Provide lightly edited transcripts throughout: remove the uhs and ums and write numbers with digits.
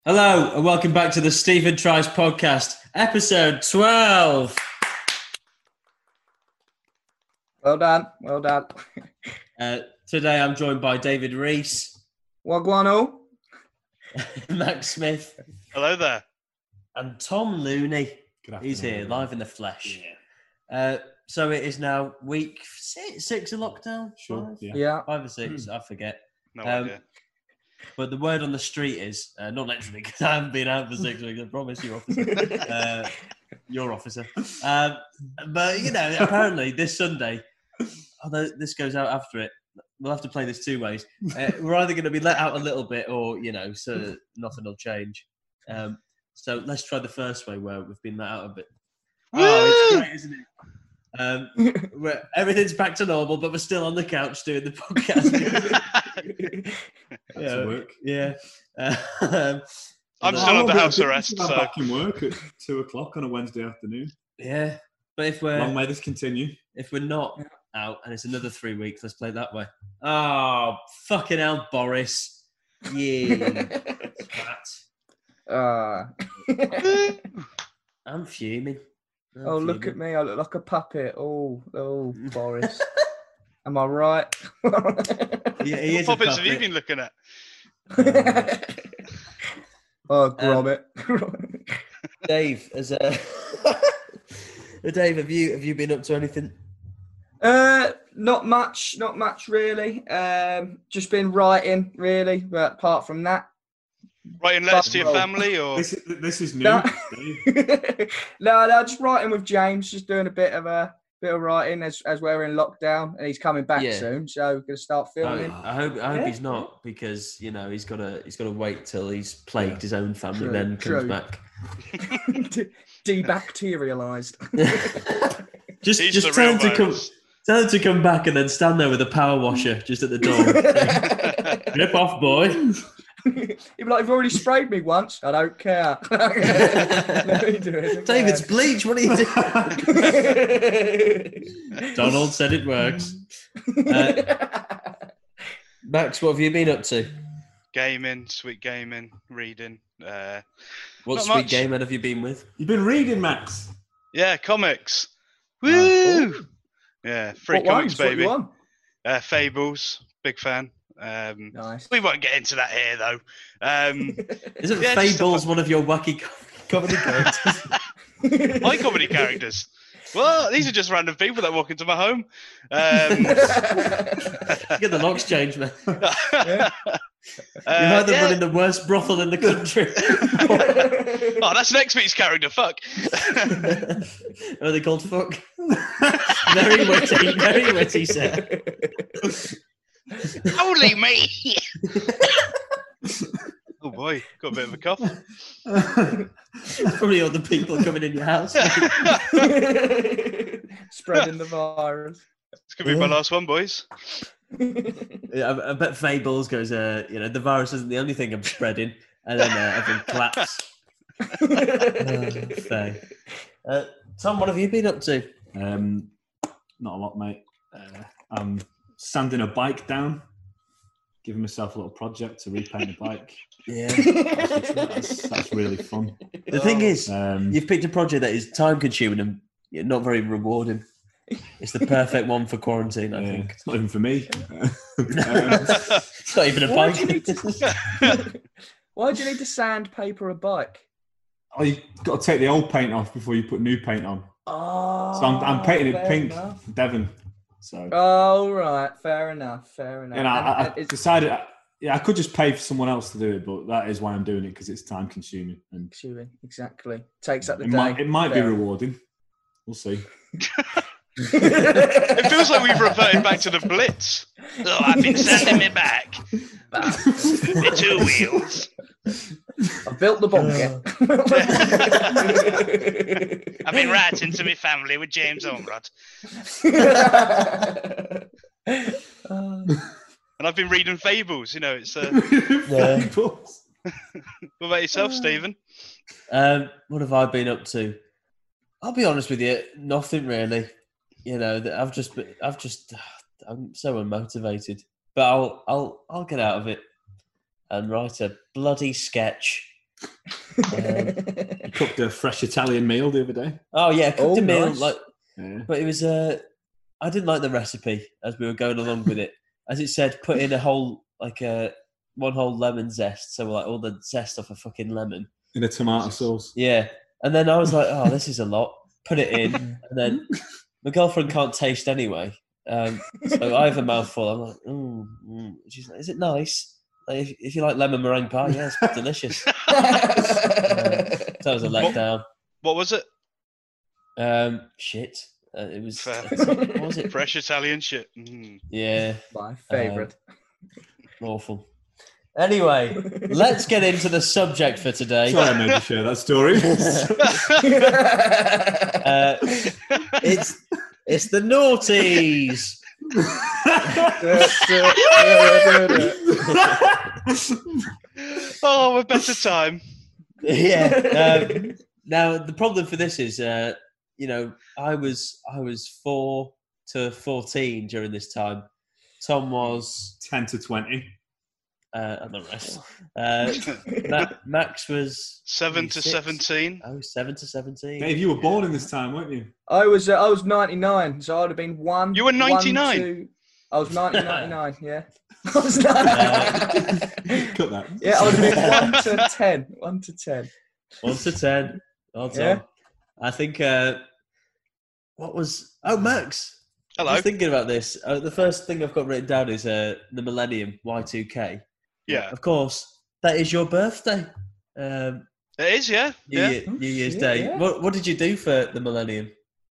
Hello and welcome back to the Stephen Tries podcast, episode 12. Well done, well done. Today I'm joined by David Reese, Wagwano. Max Smith, Hello there. and Tom Looney. He's here, everyone. live in the flesh. So it is now week six of lockdown? Sure. Five? Yeah. Yeah. 5 or 6, I forget. No Um, idea. But the word on the street is, not literally, because I haven't been out for 6 weeks, I promise you, officer. Your officer. But, you know, apparently this Sunday, although this goes out after it, we'll have to play this two ways. We're either going to be let out a little bit or, you know, so nothing will change. So let's try the first way where we've been let out a bit. Oh, it's great, isn't it? Everything's back to normal, but we're still on the couch doing the podcast. That's work. Yeah. I'm still under house arrest, I'm so back in work at 2:00 on a Wednesday afternoon. Yeah. But if Long we're may this continue. not out and it's another 3 weeks, let's play it that way. Oh, fucking hell, Boris. Yeah. I'm fuming. Oh, look at me. I look like a puppet. Oh, Boris. Am I right? Yeah, he is what a puppets have you puppet. been looking at? Oh, Gromit. Dave, Dave, have you been up to anything? Not much really. Just been writing, really. But apart from that, Writing letters to your family, or This is new. No. Dave. no, just writing with James. Just doing a bit of writing as we're in lockdown, and he's coming back Yeah. soon. So we're gonna start filming. I hope Yeah. he's not, because you know he's got to wait till he's plagued his own family, True, then comes true. back. Debacterialized. Just he's the tell real him to come. virus. Tell him to come back and then stand there with a power washer just at the door. Rip off, boy. He'd be like, "You've already sprayed me once. I don't care." Let me do it. David's bleach. What are you doing? Donald said it works. Max, what have you been up to? Gaming, sweet gaming, reading. What Not sweet much. game have you been with? You've been reading, Max. Yeah, comics. Oh, Woo! Yeah, free What comics, ones? What you baby. want? Fables, big fan. Nice. We won't get into that here, though. Isn't Yeah, just Fables one of your wacky comedy characters? My comedy characters. Well, these are just random people that walk into my home. Get the locks changed, man. Yeah. You're either yeah. running the worst brothel in the country. Oh, that's next week's character. Fuck. Are they called fuck? Very witty, sir. Holy me! Oh boy, got a bit of a cough. Probably all the people coming in your house. Spreading the virus. This could be my last one, boys. Yeah, I bet Fables goes, the virus isn't the only thing I'm spreading. And then everyone claps. Fair. Tom, what have you been up to? Not a lot, mate. I'm sanding a bike down, giving myself a little project to repaint the bike. Yeah. That's really fun. The thing is, Um, you've picked a project that is time consuming and not very rewarding. It's the perfect one for quarantine, I think. It's not even for me. It's not even a Why bike. do you need to? Why do you need to sandpaper a bike? Oh, you've got to take the old paint off before you put new paint on. Oh, So I'm painting it fair pink, enough. Devon. So Oh, right. Fair enough. and And I it's- decided, I could just pay for someone else to do it, but that is why I'm doing it, because it's time consuming and Exactly. Takes up the it day. might be Fair. rewarding. We'll see. It feels like we've reverted back to the Blitz. Oh, I've been sending me back. The 2 wheels. I've built the bunker. I've been writing to my family with James Ormrod. And I've been reading Fables. You know, it's. What about yourself, Stephen? What have I been up to? I'll be honest with you, nothing really. You know, I'm so unmotivated. But I'll get out of it and write a bloody sketch You cooked a fresh Italian meal the other day. Oh yeah, cooked a meal nice. Yeah. but it was I didn't like the recipe as we were going along with it. As it said, put in one whole lemon zest, so like all the zest off a fucking lemon. In a tomato sauce. Yeah, and then I was like, oh, this is a lot. Put it in, and then my girlfriend can't taste anyway. So I have a mouthful. I'm like, She's like, is it nice? Like, if you like lemon meringue pie, yeah, it's delicious. So that was a letdown. What was it? Shit. It was. Fair. What was it? Fresh Italian shit. Yeah, My favourite. awful. Anyway, let's get into the subject for today. Sorry I made you share that story. It's the naughties. Oh, a better time. Yeah. Now the problem for this is, I was 4 to 14 during this time. Tom was 10 to 20. and the rest. Max was 7 to 6. 17. Oh, 7 to 17. Dave, you were born in this time, weren't you? I was 99, so I'd have been 1. You were 99? 1, 2. I was 99, yeah. I was 99. Cut that. Yeah, I would have been 1 to 10. 1 to 10. 1 to 10. Well done. Yeah. I think. What was? Oh, Max. I Hello. was thinking about this. The first thing I've got written down is the Millennium Y2K. Yeah. Of course, that is your birthday. It is, yeah. New Year's Day. Yeah. What did you do for the Millennium?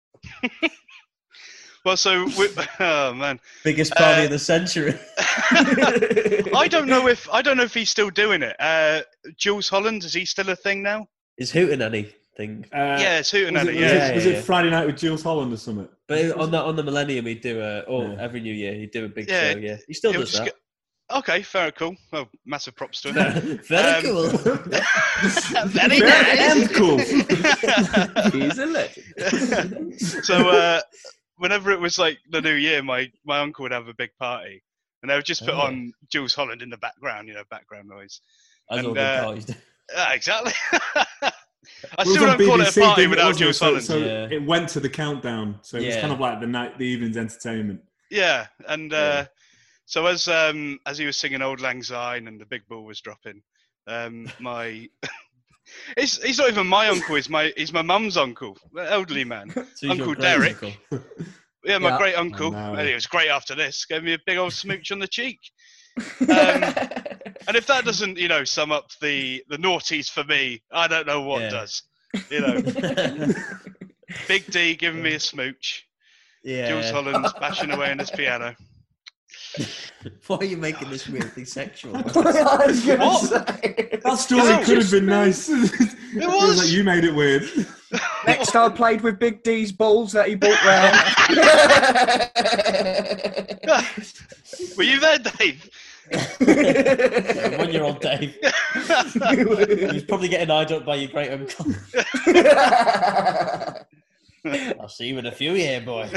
Well, oh man, Biggest party of the century. I don't know if he's still doing it. Jules Holland, is he still a thing now? Is Hootenanny thing? Yeah, it's Was Hootenanny. it, Yeah. was it Friday night with Jules Holland or something? But on the Millennium, he'd do every New Year he'd do a big show. Yeah, he still It does was that. Okay, very cool. Well, massive props to him. Very cool. Very And nice. cool. He's a legend. So whenever it was like the new year, my uncle would have a big party, and they would just put on Jules Holland in the background, background noise. As all And, good parties do. Exactly. I It was still on don't call it BBC, a party didn't it, without wasn't it? Jules So- Holland. So Yeah. it went to the countdown. So it was Yeah. kind of like the evening's entertainment. Yeah, and Yeah. so as he was singing "Old Lang Syne" and the big ball was dropping, my he's not even my uncle. He's my mum's uncle, the elderly man. So he's your Uncle great Derek. uncle. Yeah, my Yeah. great uncle. Oh, no. And he was great after this. Gave me a big old smooch on the cheek. And if that doesn't, sum up the naughties for me, I don't know what Yeah. does. Big D giving me a smooch. Yeah. Jules Holland's bashing away on his piano. Why are you making this weirdly sexual? I was gonna What? say. That story No, could have been nice. It was. like you made it weird. Next, I played with Big D's balls that he bought round. Were you there, Dave? 1-year-old Dave. He was probably getting eyed up by your great uncle. I'll see you in a few years, boy.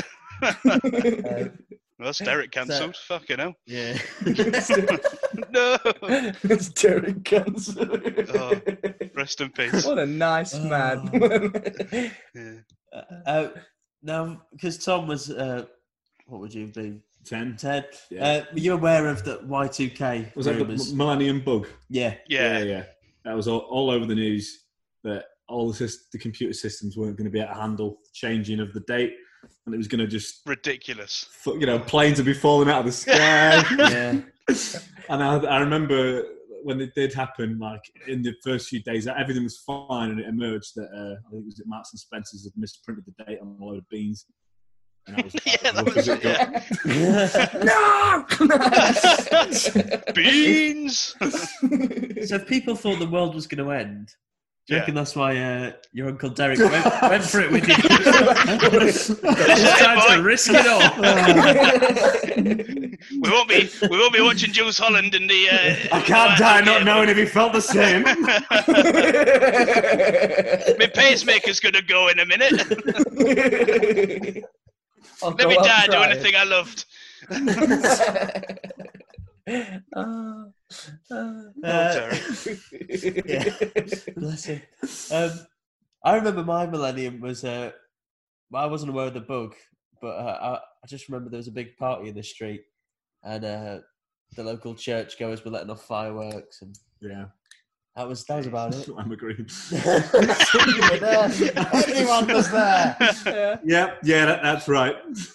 Well, that's Derek cancelled. Fucking hell. Yeah. No. It's Derek Cancel. Oh, rest in peace. What a nice Oh. man. Yeah. Now, because Tom was, what would you have been? 10. 10. Yeah. Were you aware of the Y2K Was that rumours? the Millennium Bug? Yeah. Yeah. That was all over the news that all the computer systems weren't going to be able to handle changing of the date, and it was going to just, Ridiculous. planes would be falling out of the sky. Yeah. And I remember when it did happen, like in the first few days, that everything was fine, and it emerged that I think it was at Marks and Spencer's had misprinted the date on a load of beans. And that was Yeah, that rough was as it got. No! Beans. So if people thought the world was going to end, do you Yeah. reckon that's why your Uncle Derek went for it with you? It's time to risk it all. we won't be watching Jules Holland in the. I can't die not knowing if he felt the same. My pacemaker's gonna go in a minute. I'll Let me go die outside. doing the thing I loved. Derek. Yeah. Bless him. I remember my millennium was. I wasn't aware of the bug, but I just remember there was a big party in the street, and the local churchgoers were letting off fireworks, and Yeah. that was about it. I'm agreeing. Everyone was there. Yeah, that's right.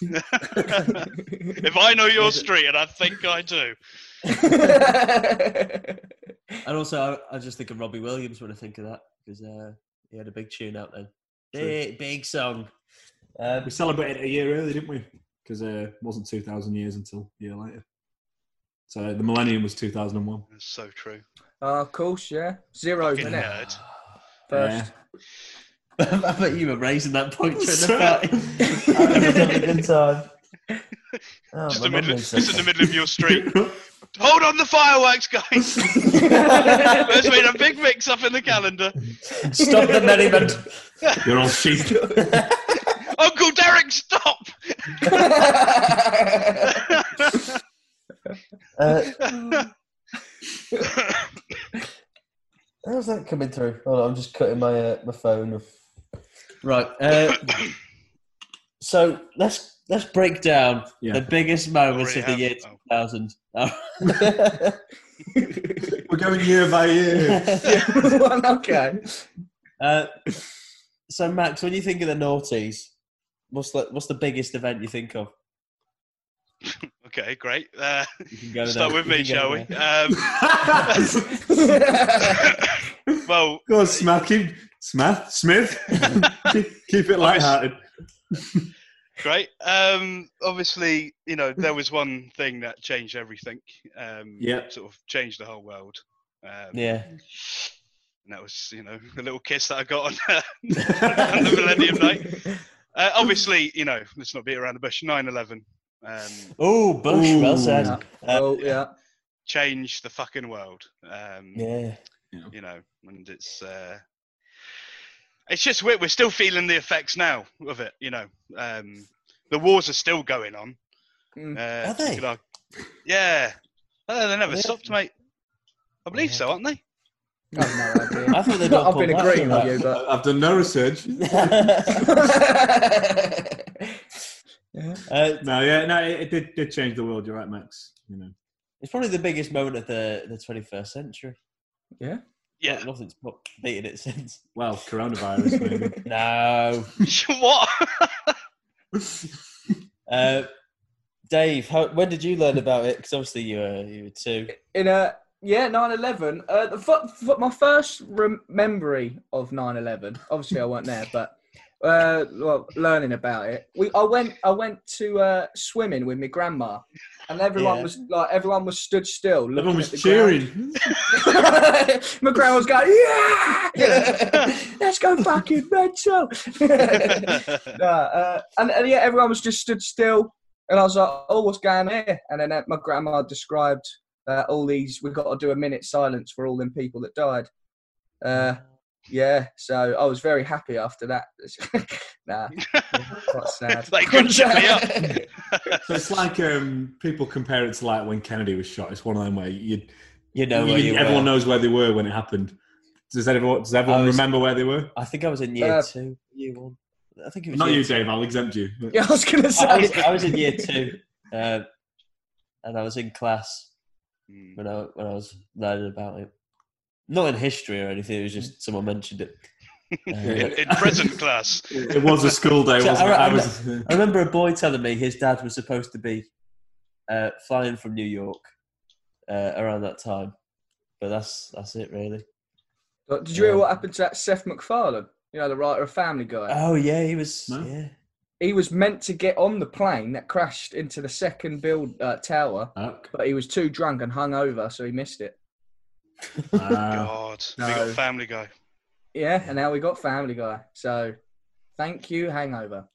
If I know your street, and I think I do. And also, I just think of Robbie Williams when I think of that, because he had a big tune out then. Big song. We celebrated a year early, didn't we? Because it wasn't 2,000 years until a year later. So the millennium was 2001. That's so true. Oh, of course, yeah. Zero, Fucking isn't it? nerd. First. I bet you were raising that pointer in the party. I was having a good time. Oh, Just, my mum just knows in the middle of your street. Hold on the fireworks, guys. There's been a big mix-up in the calendar. Stop the merriment. You're all sheep. Uncle Derek, stop! How's that coming through? Hold on, I'm just cutting my phone off. Right. So let's break down the biggest moments of the year 2000. We're going year by year. Well, okay. So Max, when you think of the noughties, what's the biggest event you think of? Okay, great. You can go Start there. with me, You can shall go we? there. Well, Go on, Smith. Keep it lighthearted. great. Obviously, there was one thing that changed everything. Sort of changed the whole world. Yeah. And that was, the little kiss that I got on the Millennium Night. Obviously, let's not beat around the bush. 9/11. Oh, Bush, well said. Yeah. Changed the fucking world. Yeah. And it's just we're still feeling the effects now of it. The wars are still going on. Are they? Yeah. They never stopped, mate. I believe so, aren't they? I have no idea. I thought they'd all I've been pulled that agreeing with shit you, but I've done no research. It did change the world. You're right, Max. It's probably the biggest moment of the 21st century. yeah. Yeah. Nothing's beaten it since. Well, coronavirus, maybe. No. What? Dave, when did you learn about it? Because obviously you were 2. In 9/11. My first memory of 9/11. Obviously, I weren't there, but learning about it, I went to swimming with my grandma, and everyone was stood still. Everyone was cheering. My grandma was going, "Yeah, let's go fucking mental." And everyone was just stood still, and I was like, "Oh, what's going on here?" And then my grandma described all these. We've got to do a minute silence for all them people that died. So I was very happy after that. Quite sad. They couldn't shut me up. So it's like people compare it to like when Kennedy was shot. It's one of them where everyone knows where they were when it happened. Does everyone remember where they were? I think I was in year 2, year 1. I think it was not you, Dave. I'll exempt you. Yeah, I was going to say. I was in year 2, and I was in class when I was learning about it. Not in history or anything. It was just someone mentioned it. In present class. It was a school day, wasn't it? I remember a boy telling me his dad was supposed to be flying from New York around that time, but that's it really. Did you hear what happened to that Seth MacFarlane? The writer of Family Guy. Oh yeah, he was. No? Yeah. He was meant to get on the plane that crashed into the second tower, but he was too drunk and hungover, so he missed it. God, we got Family Guy. Yeah, and now we got Family Guy. So, thank you, Hangover.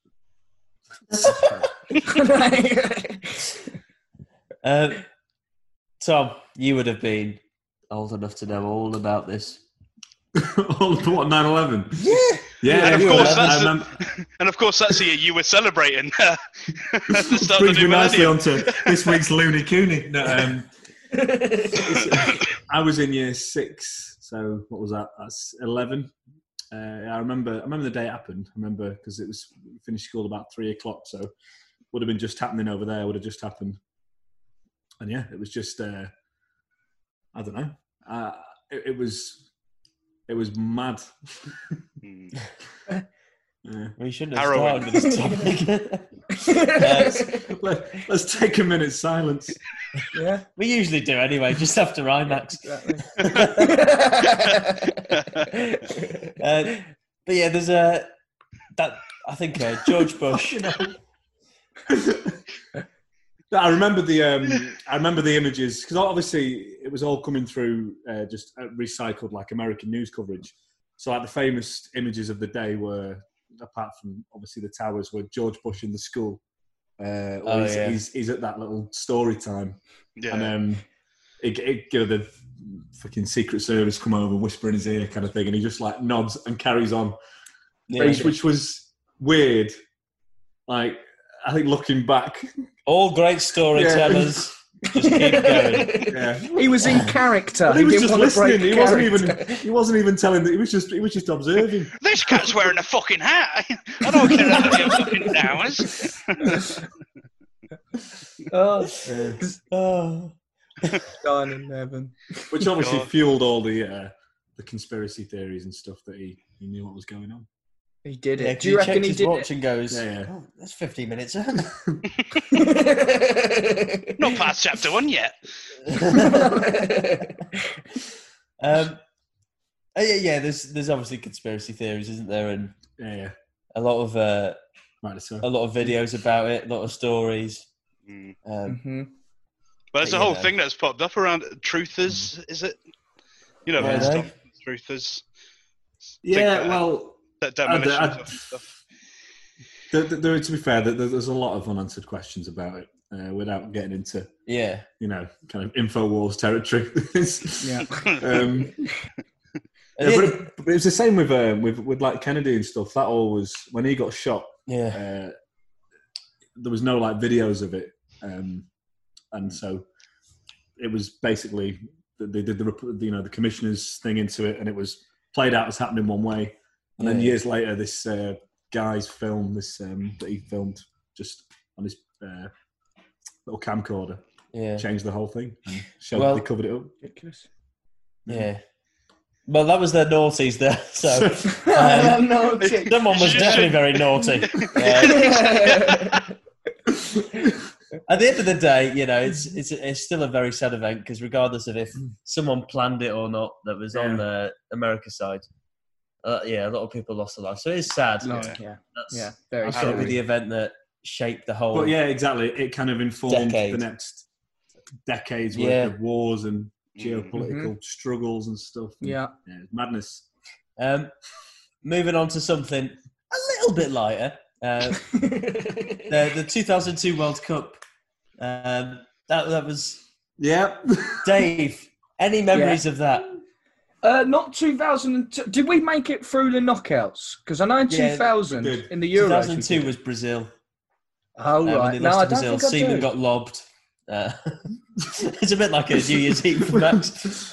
Tom, you would have been old enough to know all about this. All of what, 9/11? Yeah. And of course, that's the year you were celebrating. Brings me nicely onto this week's Looney Cooney. I was in year 6, so what was that? That's 11. I remember the day it happened. I remember because it was finished school about 3 o'clock, so would have been just happening over there. Would have just happened, and yeah, it was just I don't know. It was mad. Yeah. We shouldn't have Harrowing. started with this topic. Let's take a minute's silence. Yeah. We usually do anyway, just after IMAX. But yeah, there's I think George Bush. I remember the images because obviously it was all coming through just recycled like American news coverage. So like the famous images of the day were, apart from obviously the towers, were George Bush in the school. He's at that little story time, and the fucking Secret Service come over, whisper in his ear, kind of thing, and he just like nods and carries on, which was weird. Like I think looking back, all great storytellers. Just keep going. Yeah. He was in character. He was just didn't want to break listening. He wasn't even telling. He was just observing. This cat's wearing a fucking hat. I don't care about your fucking towers. Dying in heaven. Which obviously fueled all the conspiracy theories and stuff that he knew what was going on. He did it. Yeah, Do you reckon he his did watch it? and goes, Yeah. Oh, that's 15 minutes in. Not past chapter 1 yet. There's obviously conspiracy theories, isn't there? And Yeah. a lot of Right, so. a lot of videos about it, a lot of stories. Mm-hmm. But there's a whole thing that's popped up around truthers, is it? You know, Yeah, stuff, truthers. Yeah, Think, well, that demolitions and stuff. to be fair, there's a lot of unanswered questions about it without getting into, Yeah. kind of InfoWars territory. Yeah. But it was the same with like Kennedy and stuff. That all was when he got shot. Yeah. There was no like videos of it, and so it was basically they did the commissioner's thing into it, and it was played out as happening one way, and then years later, this guy's film, that he filmed just on his little camcorder, changed the whole thing and showed they covered it up. Ridiculous. Yeah. Well, that was their naughties there. So someone was definitely very naughty. At the end of the day, it's still a very sad event because regardless of if someone planned it or not, that was on the America side. A lot of people lost their life. So it's sad. Very That's probably the event that shaped the whole. But yeah, exactly. It kind of informed decade. the next decades worth of wars and geopolitical struggles and stuff. It's madness. Moving on to something a little bit lighter. The 2002 World Cup. That was. Yeah. Dave, any memories of that? Not 2002. Did we make it through the knockouts? Because I know in 2000 in the Euros. 2002 was Brazil. Oh, right. When they lost to Brazil, Seaman got lobbed. It's a bit like a New Year's Eve match.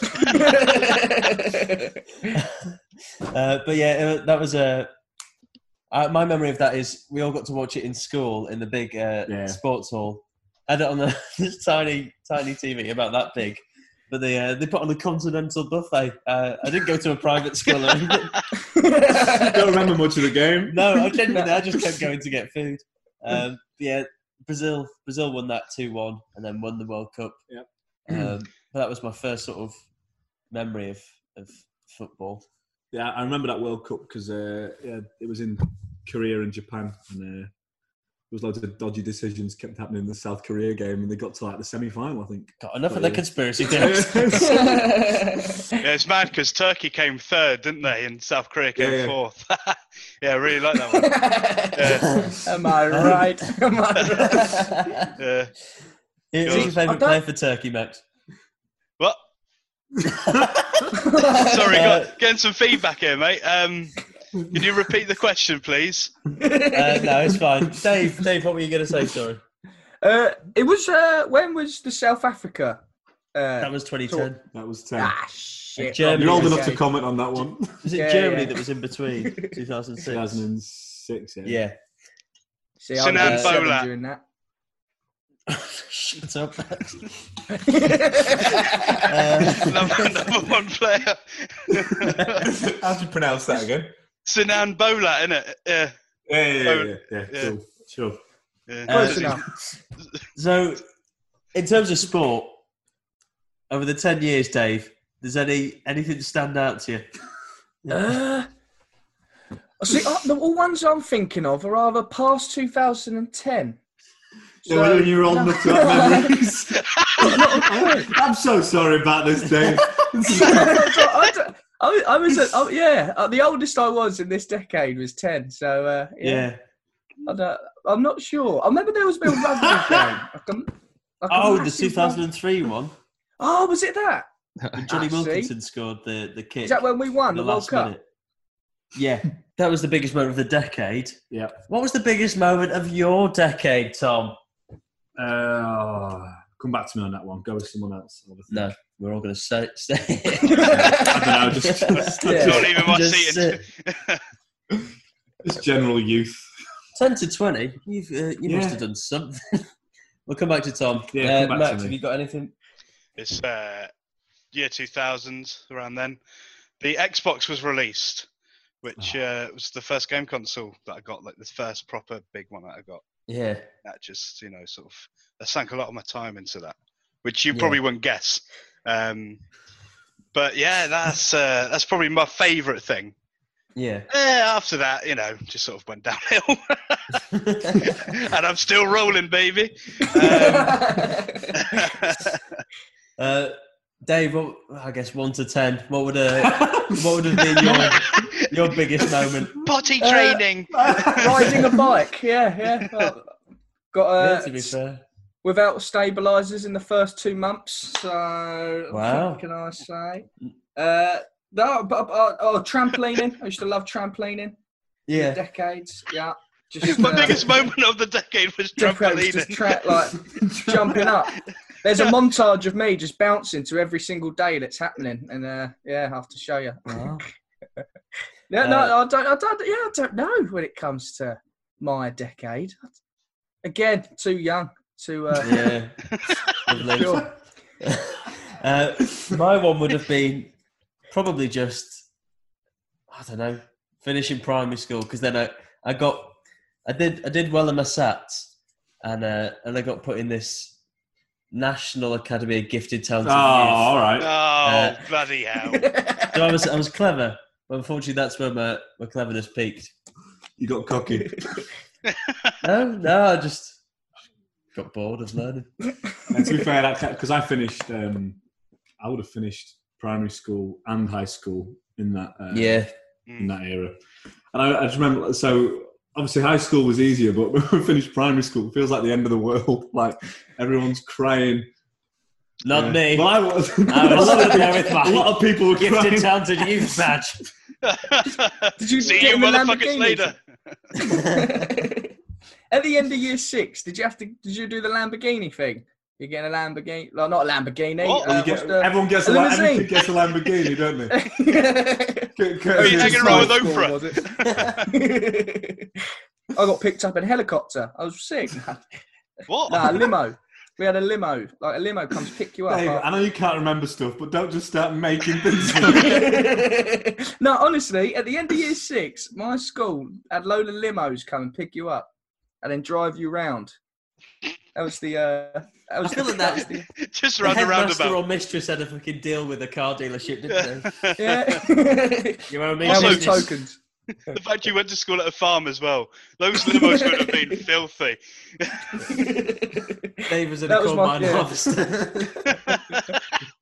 But yeah, that was my memory of that is we all got to watch it in school in the big sports hall. Had it on the tiny TV, about that big. But they put on a continental buffet. I didn't go to a private school or anything. Don't remember much of the game. No, I just kept going to get food. Brazil won that 2-1 and then won the World Cup. Yep. But that was my first sort of memory of football. Yeah, I remember that World Cup because it was in Korea and Japan, and there was loads of dodgy decisions kept happening in the South Korea game, and they got to like the semi-final, I think. Got enough of the conspiracy theories. It's mad because Turkey came third, didn't they? And South Korea came fourth. I really like that one. Am I right? Who's your favourite player for Turkey, Max? What? Sorry, getting some feedback here, mate. Can you repeat the question, please? No, it's fine. Dave, what were you going to say? Sorry. It was when was the South Africa That was 2010. That was 10. Shit. Germany You're old was- enough to comment on that one. Was it Yeah, Germany yeah. that was in between 2006? 2006, yeah. Yeah. See, I was Sinan 7 Bolat. during that. Shut up. Number one player. How do you pronounce that again? Sinan Bolat, innit? Yeah. Yeah. Yeah. Cool. Sure. Yeah. Close enough. So, in terms of sport, over the 10 years, Dave, does anything stand out to you? See, the ones I'm thinking of are either past 2010. Yeah, when you were old enough to have memories. I'm so sorry about this, Dave. I was the oldest I was in this decade was 10. So Yeah. I'm not sure. I remember there was a bit of rugby game. Oh, the 2003 one. Oh, was it that? When Johnny see? Wilkinson scored the kick. Is that when we won in the World last Cup? minute. Yeah, that was the biggest moment of the decade. Yeah. What was the biggest moment of your decade, Tom? Come back to me on that one. Go with someone else. No, we're all going to say. I don't know. Just Not even my Just seat. just general youth. 10 to 20. You must have done something. We'll come back to Tom. Yeah, come back Max, to me. have you got anything? It's year 2000, around then. The Xbox was released, which was the first game console that I got, like the first proper big one that I got. Yeah. That just, sort of, I sank a lot of my time into that, which you probably wouldn't guess. But yeah, that's probably my favourite thing. Yeah. After that, just sort of went downhill. And I'm still rolling, baby. Dave, I guess 1 to 10. What would have been your biggest moment? Potty training. Riding a bike. Yeah. Got To be fair. without stabilisers in the first 2 months. So Wow. what can I say? Trampolining. I used to love trampolining. Yeah. Decades. Yeah. Just, My biggest moment of the decade was trampolining. Just jumping up. There's a montage of me just bouncing to every single day that's happening, and I have to show you. Wow. I don't know when it comes to my decade. Again, too young to. Yeah. Lovely. Sure. My one would have been probably just, I don't know, finishing primary school, because then I did well in my SATs, and I got put in this National Academy of Gifted Talented Youth. All right. Oh, bloody hell. So I was clever, but unfortunately that's where my cleverness peaked. You got cocky. No, I just got bored of learning. And to be fair, because I finished, I would have finished primary school and high school in that in that era. And I just remember, so obviously high school was easier, but when we finished primary school, it feels like the end of the world. Like everyone's crying. Not me. Well, I was. I was sitting there with my a lot of people were Gifted crying. Talented Youth badge. Did you See get you in the motherfuckers Lamborghini? later. At the end of year 6, did you do the Lamborghini thing? You're getting a Lamborghini, like not a Lamborghini. What? Everyone gets a every limousine. kid gets a Lamborghini, don't they? Are you hanging around with School, Oprah? was it? I got picked up in a helicopter. I was sick. What? Nah, a limo. We had a limo. Like a limo comes pick you up. Dave, I know you can't remember stuff, but don't just start making things up. No, honestly, at the end of year 6, my school had a load of limos come and pick you up and then drive you round. That was the. I feel like that. Just The round the headmaster roundabout. or mistress had a fucking deal with a car dealership, didn't they? Yeah. You owe me Also, business. tokens. The fact you went to school at a farm as well. Those limos would have been filthy. Dave was in That a was coal my- mine yeah. harvester.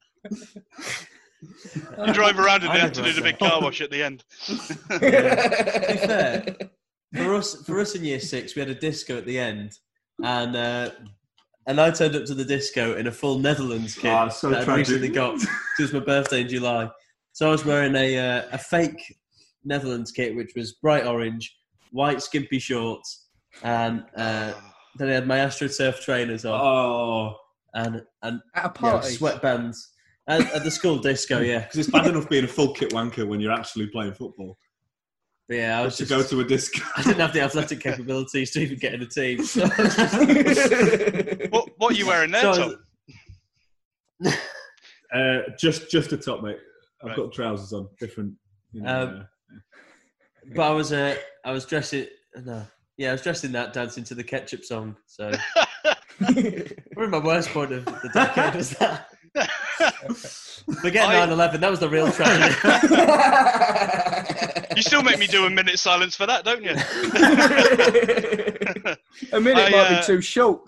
You drive around and I they have to never do the had big car wash at the end. To be fair, for us in year 6, we had a disco at the end, and I turned up to the disco in a full Netherlands kit Oh, so that I tragic. recently got. It was my birthday in July, so I was wearing a fake Netherlands kit, which was bright orange, white skimpy shorts, and then I had my AstroTurf trainers on. Oh, and At a you know, party. sweatbands at the school disco. Yeah, Because it's bad enough being a full kit wanker when you're actually playing football. but yeah. I was To just go to a disco. I didn't have the athletic capabilities to even get in a team. So I was just, What are you wearing there, So I Tom? was- Just a top, mate. I've Right. got trousers on, different. You know, but I was dressing. No, yeah, I was dressed in that, dancing to the Ketchup song. So probably my worst point of the decade was that. Forget 9/11. That was the real tragedy. You still make me do a minute silence for that, don't you? A minute I, might be too short.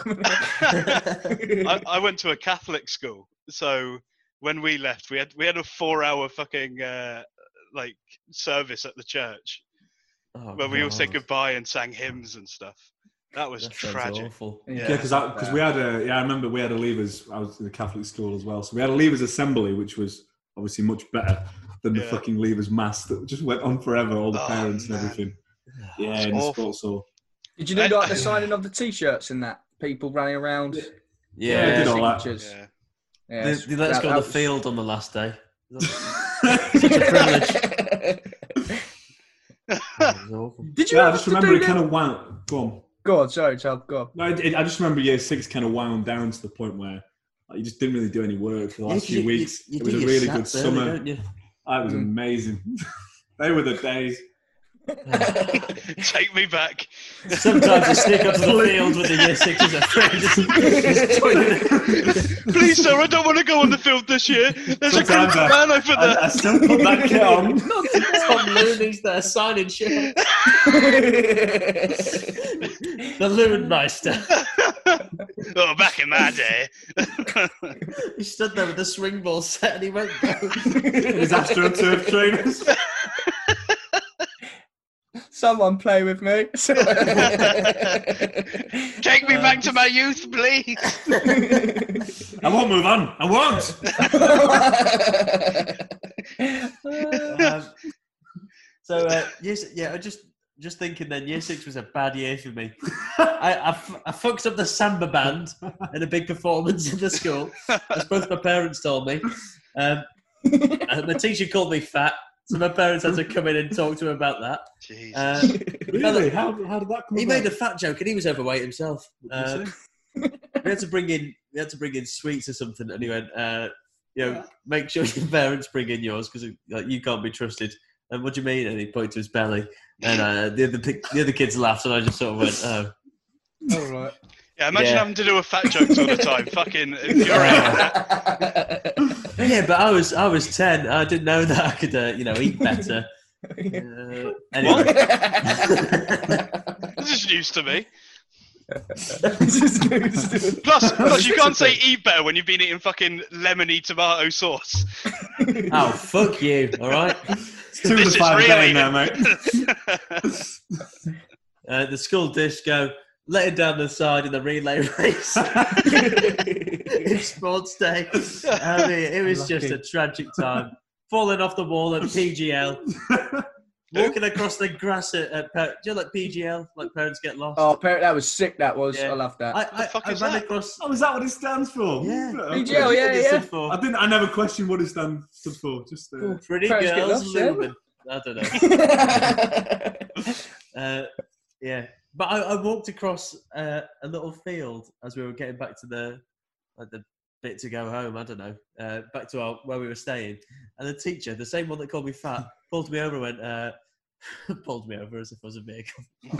I went to a Catholic school, so when we left, we had a 4-hour fucking like service at the church Oh, where we all said God. goodbye and sang hymns and stuff. That was That sounds tragic. awful. yeah, because we had I remember we had a leavers. I was in a Catholic school as well, so we had a leavers assembly, which was obviously much better than the Yeah. fucking leavers mass that just went on forever. All the Oh, parents and man. everything. Yeah, It's in the awful. sports hall. Did you do like the signing of the T-shirts and that? People running around. Yeah, I Yeah, did all that. signatures. Yeah. Yeah, they let us go on that the was- field on the last day. Such a privilege. It was awful. Did you Yeah, I have just to remember do it that? kind of wound. Go on. Go on, sorry, Tom, go on. No, I just remember year 6 kind of wound down to the point where like, you just didn't really do any work for the last few weeks. You It was do a your really sats good early, summer. don't you? It was amazing. They were the days. Take me back. Sometimes you sneak up to the field with the year sixes at three. Just join Please, sir, I don't want to go on the field this year. There's a Sometimes group of man over there. I still put that kit on. Tom Looney's there signing shit. The Loonmeister. Oh, back in my day. He stood there with the swing ball set and he went. His AstroTurf trainers. Someone play with me. Take me back to my youth, please. I won't move on. I won't. Yes, yeah. I just thinking then year 6 was a bad year for me. I fucked up the samba band in a big performance in the school, as both my parents told me. And the teacher called me fat, so my parents had to come in and talk to him about that. Jesus. Really? How did that come He about? made a fat joke, and he was overweight himself. What did you say? We had to bring in sweets or something, and he went, make sure your parents bring in yours because like, you can't be trusted. And what do you mean? And he pointed to his belly, and the other kids laughed, and I just sort of went, oh. All right. Yeah, imagine Yeah. having to do a fat jokes all the time. Fucking infuriating. Yeah, but I was 10. I didn't know that I could, eat better. Anyway, This is news to me. This is good. Plus, you can't say eat better when you've been eating fucking lemony tomato sauce. oh fuck you! All right. It's 2 This to is 5 really- day now, mate. The school disco, let it down the side in the relay race. It's sports day. I mean, it was just a tragic time. Falling off the wall at PGL. Walking across the grass at do you know, like PGL, like parents get lost? Oh, that was sick. That was. Yeah. I love that. I fuck is ran that? across. Oh, is that what it stands for? Yeah. Okay. PGL, yeah, It stood for I never questioned what it stood for. Just Pretty Parents get girls lost, yeah. Lumen. I don't know. Yeah, but I walked across a little field as we were getting back to the bit to go home. I don't know, back to where we were staying, and the teacher, the same one that called me fat, pulled me over and went. Pulled me over as if I was a vehicle,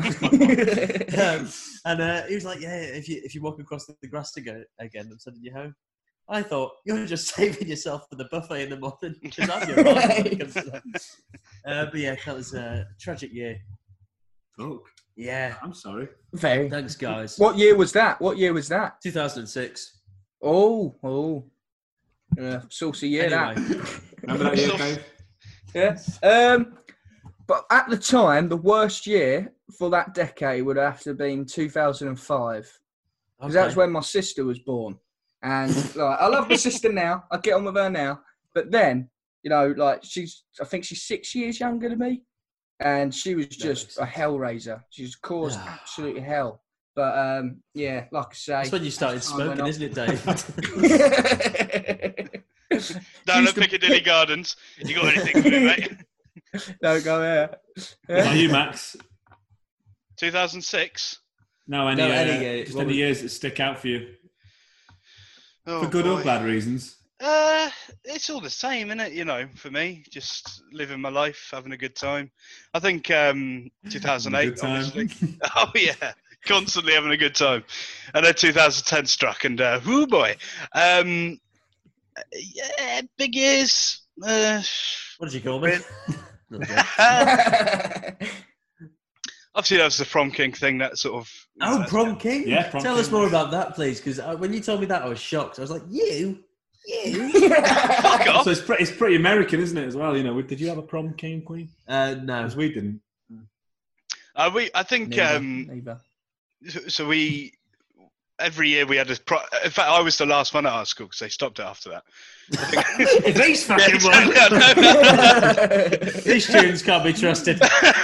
and he was like, "Yeah, if you walk across the grass again, I'm sending you home." I thought you're just saving yourself for the buffet in the morning because I'm your right when it comes to that. But yeah, that was a tragic year. Fuck. Yeah, I'm sorry. Very. thanks guys. What year was that? 2006. Oh. Yeah, saucy year Anyway, that. Remember that year, Dave? Yeah. But at the time, the worst year for that decade would have to have been 2005. Because that's when my sister was born. And like, I love my sister now. I get on with her now. But then, I think she's 6 years younger than me. And she was just a hellraiser. She just caused absolute hell. But yeah, like I say, That's when you started time went smoking, on. isn't it, Dave? Down Used at to- Piccadilly Gardens. You got anything for me, mate? Don't go there. What about you, Max? 2006. No, any, No, any year. just What any was- years that stick out for you Oh, for good boy. or bad reasons. It's all the same, isn't it? You know, for me, just living my life, having a good time. I think 2008, Good time. obviously. Oh yeah, constantly having a good time. And then 2010 struck, and whoo boy, yeah, big years. What did you call me? Obviously, that was the prom king thing. That sort of. Oh, prom king? Yeah, prom Tell us king. more about that, please, because when you told me that, I was shocked. I was like, you? Fuck off. So it's pretty American, isn't it, as well? You know, did you have a prom king queen? No. Because we didn't. I think Neither. so. Every year we had in fact, I was the last one at our school because they stopped it after that. If he's fucking one, these students can't be trusted.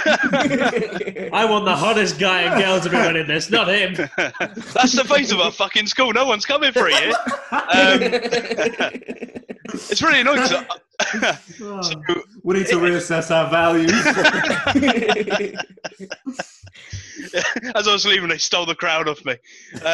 I want the hottest guy and girl to be running this, not him. That's the face of our fucking school. No one's coming for a year. It's really annoying. So, We need to reassess our values. as I was leaving, they stole the crowd off me.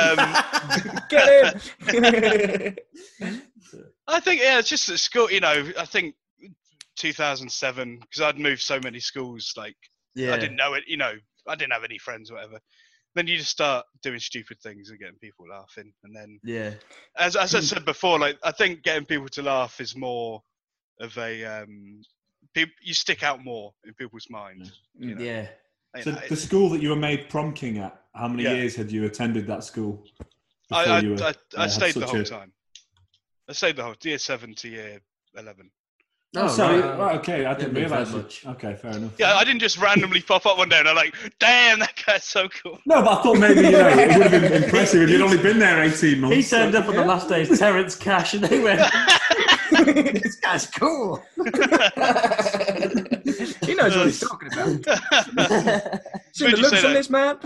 Get him! I think, yeah, it's just at school. You know, I think 2007 because I'd moved so many schools. Like, Yeah. I didn't know it. You know, I didn't have any friends or whatever. Then you just start doing stupid things and getting people laughing, and then. Yeah. As I said before, like I think getting people to laugh is more of a you stick out more in people's minds. You know? Yeah. You So know, the school that you were made prom king at, how many Yeah. years had you attended that school? before I you were- had stayed the such whole a- time. I stayed the whole year 7 to year 11. Oh, sorry. right. Right, okay, I didn't Didn't move realise. that much. Okay, fair enough. Yeah, I didn't just randomly pop up one day and I'm like, damn, that guy's so cool. No, but I thought maybe it would have been impressive if you'd only been there 18 months. He turned up on the last day as Terence Cash and they went, this guy's cool. He knows what he's talking about. Seen Who'd the you looks say on this man.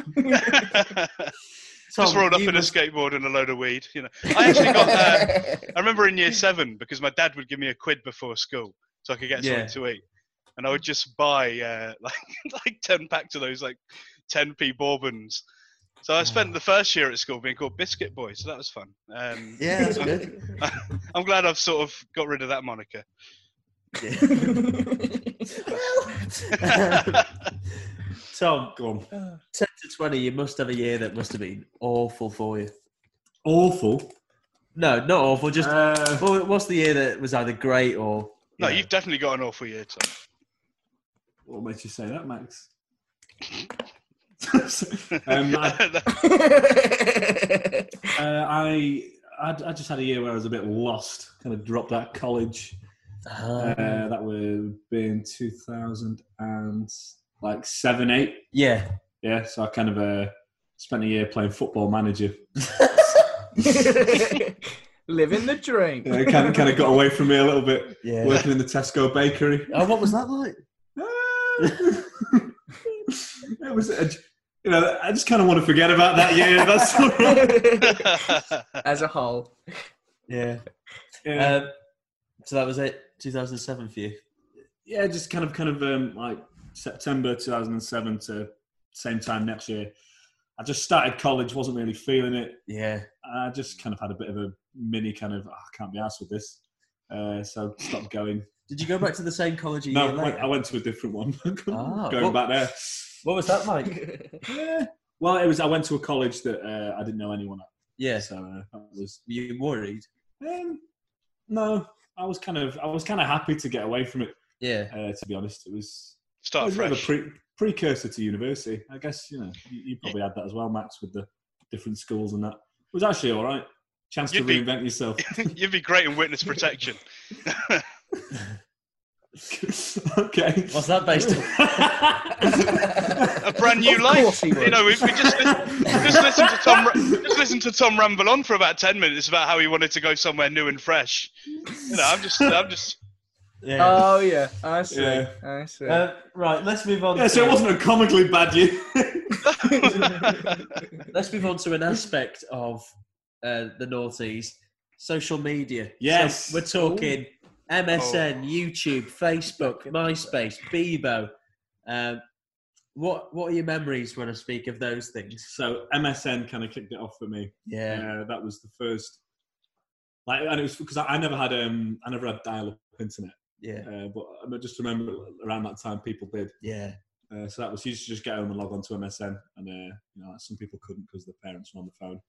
Just Tom, rolled up you in must- a skateboard and a load of weed. You know, I actually got. I remember in year 7 because my dad would give me a quid before school so I could get Yeah. something to eat, and I would just buy like 10 packs of those like 10p bourbons. So I spent the first year at school being called Biscuit Boy, so that was fun. Yeah, that's good. I'm glad I've sort of got rid of that moniker. Tom, Go on. 10 to 20, you must have a year that must have been awful for you. Awful. No, not awful. Just Uh, what's the year that was either great or? No, you know, you've definitely got an awful year, Tom. what makes you say that, Max? I just had a year where I was a bit lost. Kind of dropped out of college. That would have been 2007, 8. yeah. Yeah, so I kind of spent a year playing Football Manager. Living the dream. It kind of got away from me a little bit. Yeah. Working in the Tesco bakery. Oh, what was that like? It was, I just kind of want to forget about that year. That's all right. As a whole. Yeah. Yeah, So that was it. 2007 for you. yeah, just kind of like September 2007 to same time next year. I just started college, wasn't really feeling it. Yeah. I just kind of had a bit of a mini kind of, I can't be arsed with this. So stopped going. Did you go back to the same college a year No, later? I went to a different one. Ah, going what- back there. What was that like? Yeah. Well, I went to a college that I didn't know anyone at. Yeah. So that was. Were you worried? No, I was kind of happy to get away from it. Yeah. To be honest, it was Start a bit of fresh. a precursor to university. I guess you probably had that as well, Max, with the different schools and that. It was actually all right. Chance to You'd be- reinvent yourself. You'd be great in witness protection. Okay. What's that based on? A brand new Of life. course he would. You know, we just listened to Tom ramble on for about 10 minutes about how he wanted to go somewhere new and fresh. You know, I'm just. Yeah. Oh, yeah. I see. Yeah. I see. Right, let's move on. Yeah, so it wasn't a comically bad year. Let's move on to an aspect of the noughties. Social media. Yes. So we're talking MSN, YouTube, Facebook, MySpace, Bebo. What are your memories when I speak of those things? So MSN kind of kicked it off for me. Yeah. That was the first. And it was because I never had dial-up internet. Yeah. But I just remember around that time people did. Yeah. So that was, you used to just get home and log on to MSN, and some people couldn't because their parents were on the phone.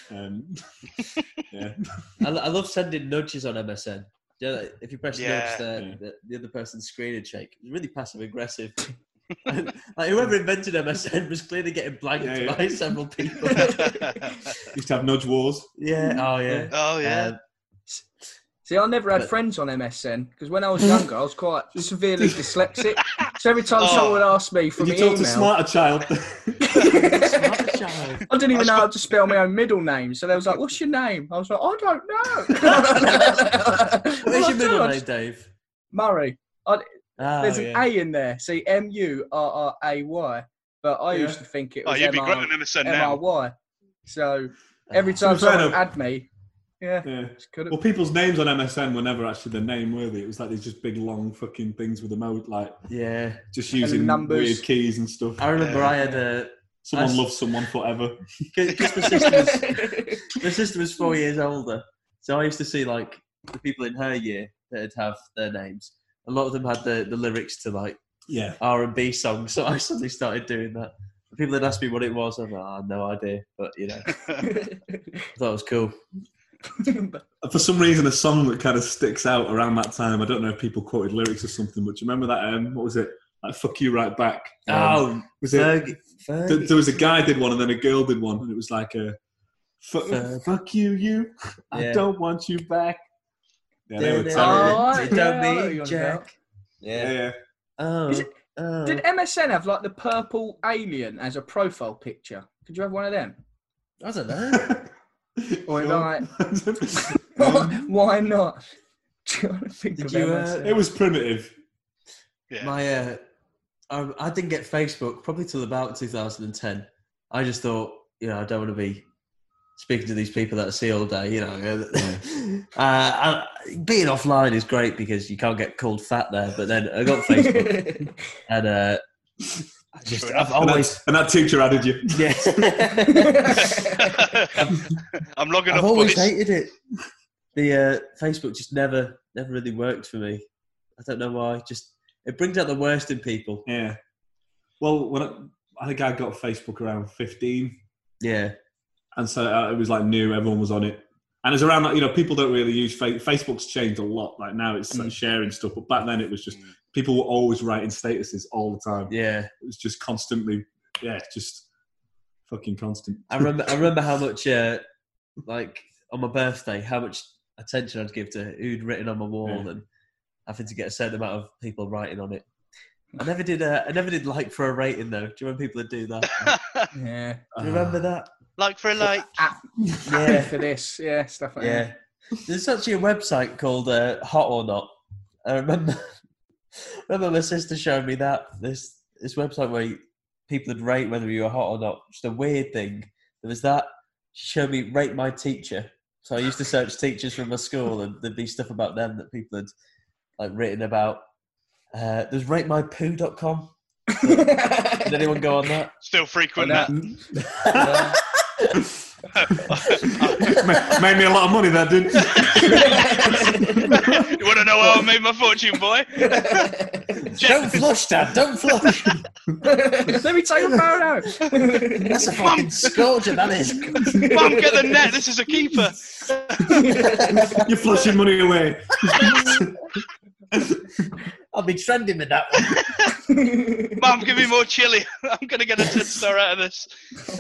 Yeah. I love sending nudges on MSN. If you press nudge, the other person's screen would shake. It's really passive aggressive. Like whoever invented MSN was clearly getting blanked by several people. Used to have nudge wars. Yeah. Oh yeah. Oh yeah. See, I never had friends on MSN because when I was younger, I was quite severely dyslexic. So every time someone would ask me for you my talk email, to Smarter Child. Smarter Child. I didn't even know how to spell my own middle name. So they was like, "What's your name?" I was like, "I don't know." What's your middle name, Dave? Murray. There's an yeah. A in there. See, Murray. But I used to think it was you'd be great on MSN now. MRY. So every time someone had me, just couldn't. Well, people's names on MSN were never actually their name, were they? It was like these just big, long fucking things with just using numbers. weird keys and stuff. I remember I had someone loves someone forever. Because my sister was 4 years older, so I used to see like the people in her year that'd have their names. A lot of them had the lyrics to like R&B songs, so I suddenly started doing that. People had asked me what it was, I'm like, I had no idea, but I thought it was cool. For some reason, a song that kind of sticks out around that time, I don't know if people quoted lyrics or something, but do you remember that, what was it? Like, Fuck You Right Back. Was it? There was a guy did one and then a girl did one, and it was like fuck you, I don't want you back. Yeah, they were terrible. Don't mean Jack. Yeah. Did MSN have like the purple alien as a profile picture? Could you have one of them? I don't know. Or like, why not? It was primitive. Yeah. I didn't get Facebook probably till about 2010. I just thought, I don't want to be speaking to these people that I see all day. Being offline is great because you can't get called fat there. But then I got Facebook, and I've always and that teacher added you. Yeah. I'm logging I've up. always hated it. The Facebook just never really worked for me. I don't know why. Just it brings out the worst in people. Yeah. Well, I think I got Facebook around 15. Yeah. And so it was like new. Everyone was on it. And it's around that, people don't really use Facebook's changed a lot. Like now it's like sharing stuff. But back then it was just, people were always writing statuses all the time. Yeah. It was just constantly, just fucking constant. I remember how much, like on my birthday, how much attention I'd give to who'd written on my wall and having to get a certain amount of people writing on it. I never did like for a rating though. Do you remember people that do that? Yeah. Do you remember that? Like for a like. Yeah, for this. Stuff like that. There's actually a website called Hot or Not. I remember my sister showed me that. This website where people would rate whether you were hot or not. Just a weird thing. There was that. She showed me Rate My Teacher. So I used to search teachers from my school and there'd be stuff about them that people had like written about. There's RateMyPoo.com. Did anyone go on that? Still frequent that. Made me a lot of money that didn't. You want to know how I made my fortune, boy? Don't flush, Dad. Don't flush. Let me take your phone out. That's a fucking scourger, that is. Mum, get the net. This is a keeper. You're flushing money away. I'll be trending with that one. Mum, give me more chili. I'm going to get a 10-star out of this.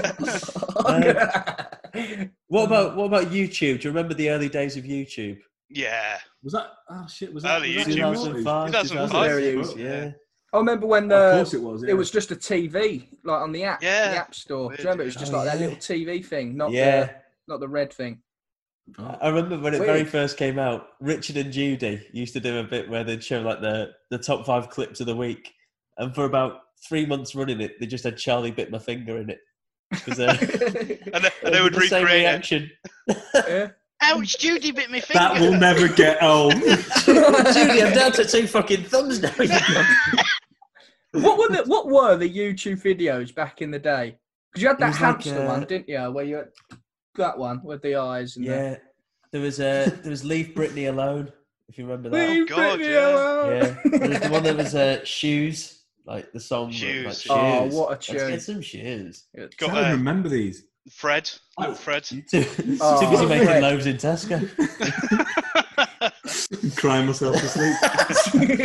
What about YouTube? Do you remember the early days of YouTube? Yeah. Was that? Oh shit! Was that Early was YouTube? 2005. 2005. Yeah. I remember when Of course it was. Yeah. it was just a TV, like on the app, the App Store. Do you remember? It was just like that little TV thing, not the red thing. I remember when it very first came out, Richard and Judy used to do a bit where they'd show like the top 5 clips of the week. And for about 3 months running it, they just had Charlie bit my finger in it. Because and they would the same recreate it. reaction. Yeah. Ouch, Judy bit my finger. That will never get old. Judy, I'm down to 2 fucking thumbs now. You cunt. What were the YouTube videos back in the day? Because you had It that was like, hamster one, didn't you? Where you had that one with the eyes and Yeah, there was Leave Britney Alone, if you remember that. Leave God, Britney yeah. alone. Yeah, there was the one that was Shoes, like the song. Shoes. Like, shoes. Oh, what a Let's tune. get some shoes. I Got don't remember these. Fred, little Fred. You too busy Oh, making Fred. loaves in Tesco. Crying myself to sleep.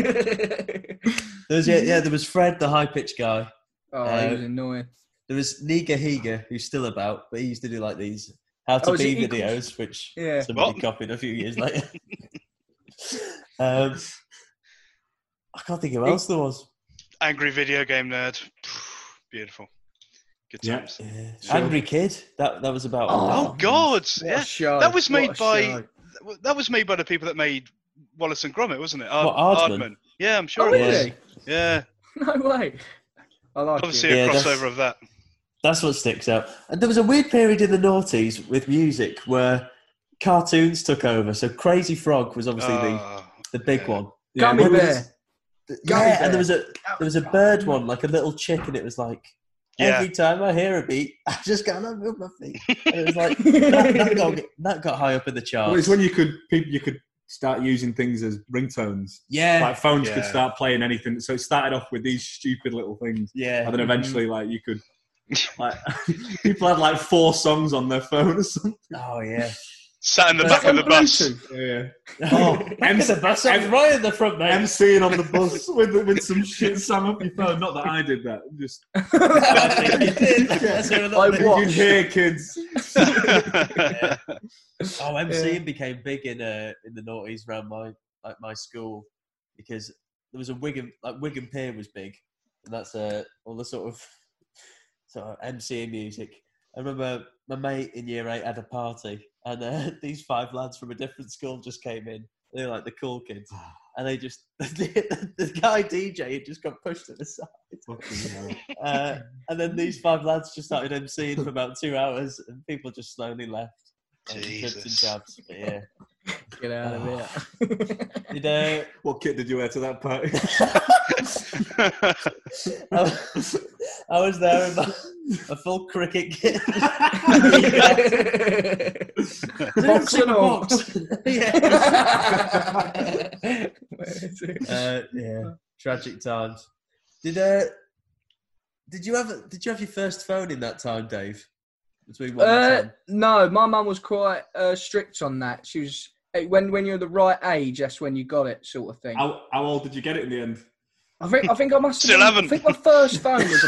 There was Fred, the high pitched guy. Oh, he was annoying. There was Niga Higa, who's still about, but he used to do like these how to is be it equals? videos, which Yeah. somebody What? copied a few years later. I can't think of who else there was. Angry video game nerd. Beautiful. Good Yeah. times. Yeah. Sure. Angry Kid. That was about. Oh God! What Yeah, a show. that was What made a by show. the people that made Wallace and Gromit, wasn't it? What, Aardman? Yeah, I'm sure Oh, it was. really? Yeah, No way. I like obviously it. Yeah, a that's- crossover of that. That's what sticks out. And there was a weird period in the noughties with music where cartoons took over. So Crazy Frog was obviously Oh, the big yeah. one. Gummy what was- Bear. Gummy Yeah, Bear. and there was a bird one, like a little chick, and it was like Yeah. every time I hear a beat, I just can't move my feet. And it was like that got high up in the charts. Well, it's when you could start using things as ringtones. yeah, Like phones could Yeah. start playing anything. So it started off with these stupid little things, yeah. and then eventually, like you could, like people had like 4 songs on their phone or something. Oh yeah. Sat in the That's back of the on bus. Bluetooth. Yeah, Oh, MC, the bus I was right in the front, mate. MCing on the bus with some shit song up your phone. Not that I did that. Just I think you did. That's a little Like bit- what? you could hear kids. Yeah. Oh, MCing became big in the noughties around my school because there was a Wigan Pier was big, and that's all the sort of MCing music. I remember my mate in year 8 had a party, and these 5 lads from a different school just came in. They were like the cool kids, and they just the guy DJ had just got pushed to the side. Fucking hell. And then these 5 lads just started MCing for about 2 hours, and people just slowly left. And drips and Jesus. drabs, but yeah. Get out of here. What kit did you wear to that party? I was there in a full cricket kit. Box and all. Yeah, tragic times. Did you have your first phone in that time, Dave? Between 1 and 10? No, my mum was quite strict on that. She was when you're the right age, that's when you got it, sort of thing. How old did you get it in the end? I think I must have. Still been- haven't. I think my first phone was a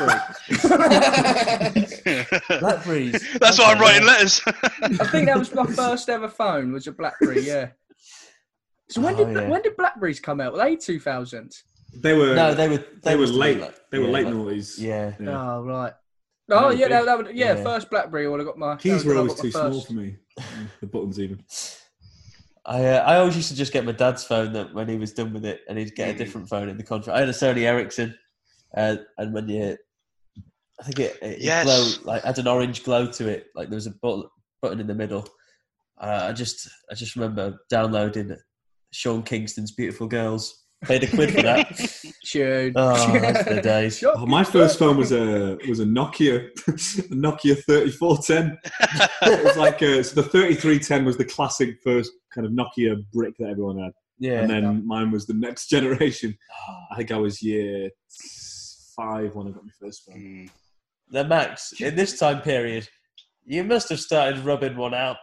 BlackBerry. Blackberries. That's why I'm writing letters. I think that was my first ever phone. Was a BlackBerry. Yeah. So when did Blackberries come out? Were they 2000? They were They were must have late. been like- They were yeah, late like- noughties. Yeah. Oh right. They Oh were yeah, big. that would, Yeah. first BlackBerry. When I got my Keys that was were when I always got my too small first. for me. The buttons even. I always used to just get my dad's phone that when he was done with it, and he'd get a different phone in the contract. I had a Sony Ericsson, and when I think it Yes. glowed, like had an orange glow to it, like there was a button in the middle. I just remember downloading Sean Kingston's "Beautiful Girls." Paid £1 for that. Tune. Oh, that's the days. Sure. Oh, my first phone was a Nokia, a Nokia 3410. It was like so the 3310 was the classic first kind of Nokia brick that everyone had, Yeah. and then mine was the next generation. I think I was year 5 when I got my first phone. Then Max, in this time period, you must have started rubbing one out.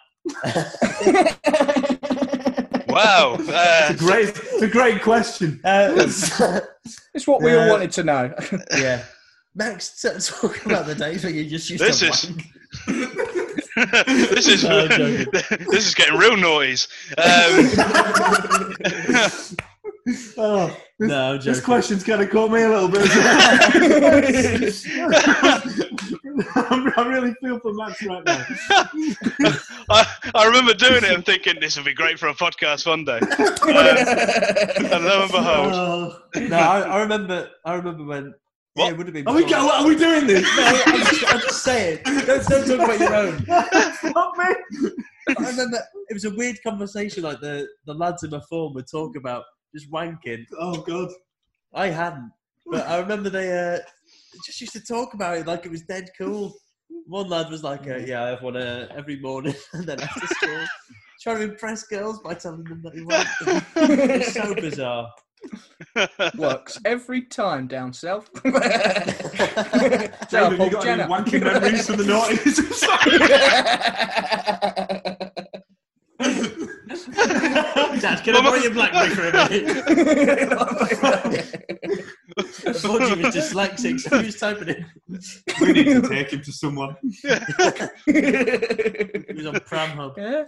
Wow. It's a great question. It's what we all wanted to know. Yeah. Max, talk about the days when you just used This to is- wank. this is No, I'm joking. this is getting real naughties. Oh, No, I'm this joking. question's kind of caught me a little bit. I really feel for Max right now. I remember doing it and thinking this would be great for a podcast one day. And lo and behold, No, I remember when Yeah, What? it would have been. Are we doing this? No, I'm just saying. Don't talk about your own. Not me. I remember it was a weird conversation. Like the lads in my form would talk about just wanking. Oh God. I hadn't, but I remember they just used to talk about it like it was dead cool. One lad was like, "Yeah, I have one every morning," and then after school, trying to impress girls by telling them that he wanked. It's so bizarre. Works every time down south. David, have you got any wanking memories from the noughties? Dad, can I borrow your BlackBerry for a minute? I thought you was dyslexic, so he was typing it. We need to take him to someone. He was on Pramhub. Yeah.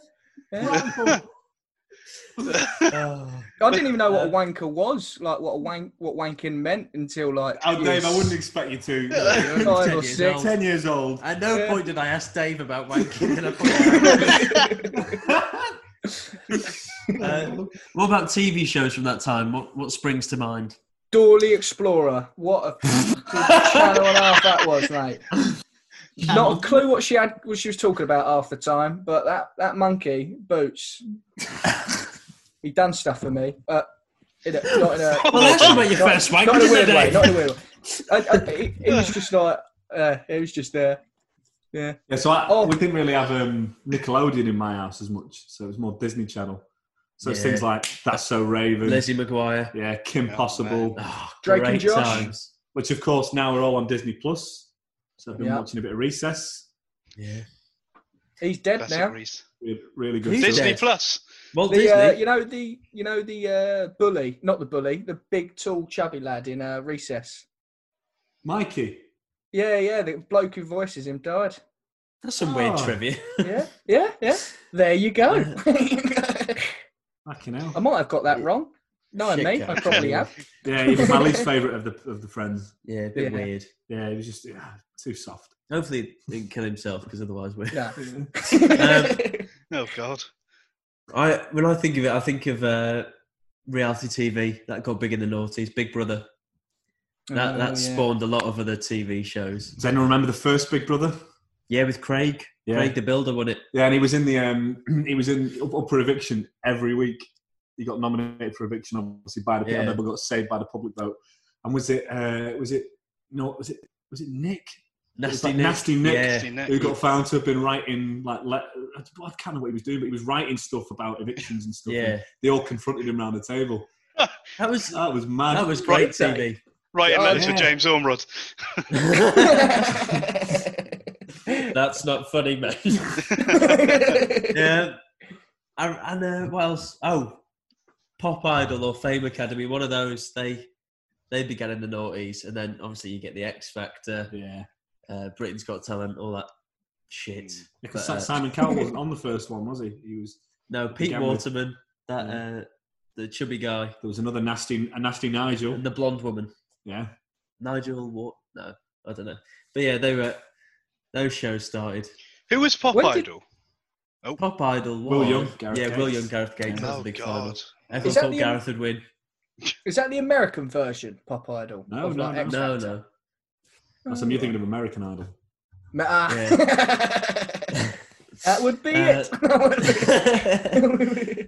Oh. I didn't even know what a wanker was, like what wanking meant until like. Oh, Dave, I wouldn't expect you to. 5 or 10 years 6. old. 10 years old. At no point did I ask Dave about wanking. What about TV shows from that time? What springs to mind? Dorley Explorer. What a channel and a half that was, mate. Not a clue what she was talking about half the time, but that monkey Boots, he done stuff for me. Not in a Well, that's about your first wank, not in a isn't weird it, way. Dave? Not in a weird way. It was just like it was just there. Yeah. Yeah, so we didn't really have Nickelodeon in my house as much, so it was more Disney Channel. So it's Yeah. things like That's So Raven, Lizzie McGuire. yeah, Kim Oh, Possible, Oh, Drake and great Josh. times. which of course now are all on Disney Plus. So I've been Yeah. watching a bit of Recess. Yeah. He's dead Classic now. Reese. Really good. Who's stuff. Disney dead? Plus. Walt The Disney. you know the bully, not the bully, the big tall chubby lad in Recess. Mikey. Yeah, the bloke who voices him died. That's some weird Oh. trivia. Yeah. There you go. Fucking hell. I might have got that wrong. Knowing Shit, me, Gav. I probably have. Yeah, he was my least favourite of the friends. Yeah, a bit Yeah. weird. Yeah, he was just too soft. Hopefully he didn't kill himself because otherwise we're... No. Oh God. When I think of it, I think of reality TV that got big in the noughties. Big Brother. That Oh, yeah. spawned a lot of other TV shows. Does anyone remember the first Big Brother? Yeah, with Craig. Yeah. Craig the Builder won it. Yeah, and he was in the he was in up for eviction every week. He got nominated for eviction, obviously by the Yeah. and then got saved by the public vote. And was it Nick? Nasty like Nick. Nasty Nick. Yeah. Disney Net. Who got found to have been writing I can't know what he was doing, but he was writing stuff about evictions and stuff. Yeah. And they all confronted him around the table. That was That was mad. that was great TV. Writing Oh, letters yeah. for James Ormrod. That's not funny, mate. Yeah. And what else? Oh, Pop Idol or Fame Academy. One of those. They began in the noughties, and then obviously you get the X Factor, Yeah. Britain's Got Talent, all that shit. Because But, Simon Cowell wasn't on the first one, was he? He was. no, Pete began with- Waterman, that the chubby guy, There was another nasty Nigel. and the blonde woman, Yeah. Nigel. What? No, I don't know. But yeah, those shows started. Who was Pop When did- Idol? Pop Idol. Will was- Young, Gareth yeah, Gates. Will Young, Gareth Gates. That was Oh a big final. God. Everyone Is that thought the- Gareth would win. Is that the American version, Pop Idol? No, of, no, like, no. X No, Factor? no. That's you're thinking of American Idol. That would be it.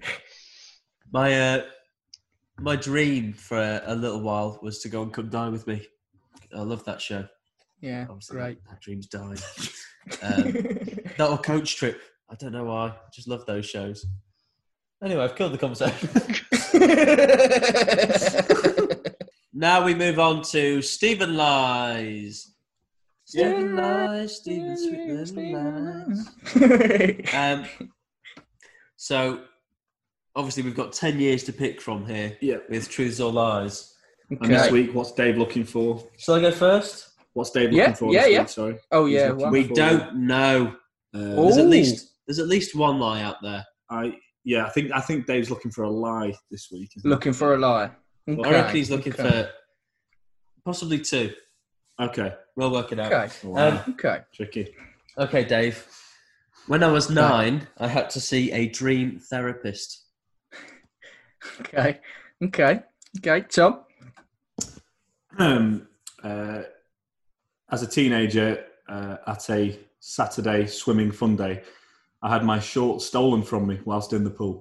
My dream for a little while was to go and Come Dine With Me. I love that show. Yeah, Obviously, great. that dream's died. That or Coach Trip. I don't know why. I just love those shows. Anyway, I've killed the conversation. Now we move on to Stephen Lies. Stephen Lies, Stephen Sweet Little Lies. So, obviously, we've got 10 years to pick from here Yeah. with Truths or Lies. And this Okay. week, what's Dave looking for? Shall I go first? What's Dave Yeah, looking for yeah, this yeah. week? Sorry. Oh He's yeah, looking well, We for- don't know. Uh, There's Ooh. at least one lie out there. I think Dave's looking for a lie this week. Isn't he? looking for a lie. I Okay, reckon he's looking okay. for possibly two. Okay. We'll work it out. Okay, Wow. okay. Tricky. Okay, Dave. When I was 9, I had to see a dream therapist. Okay. Tom. as a teenager at a Saturday swimming fun day, I had my shorts stolen from me whilst in the pool.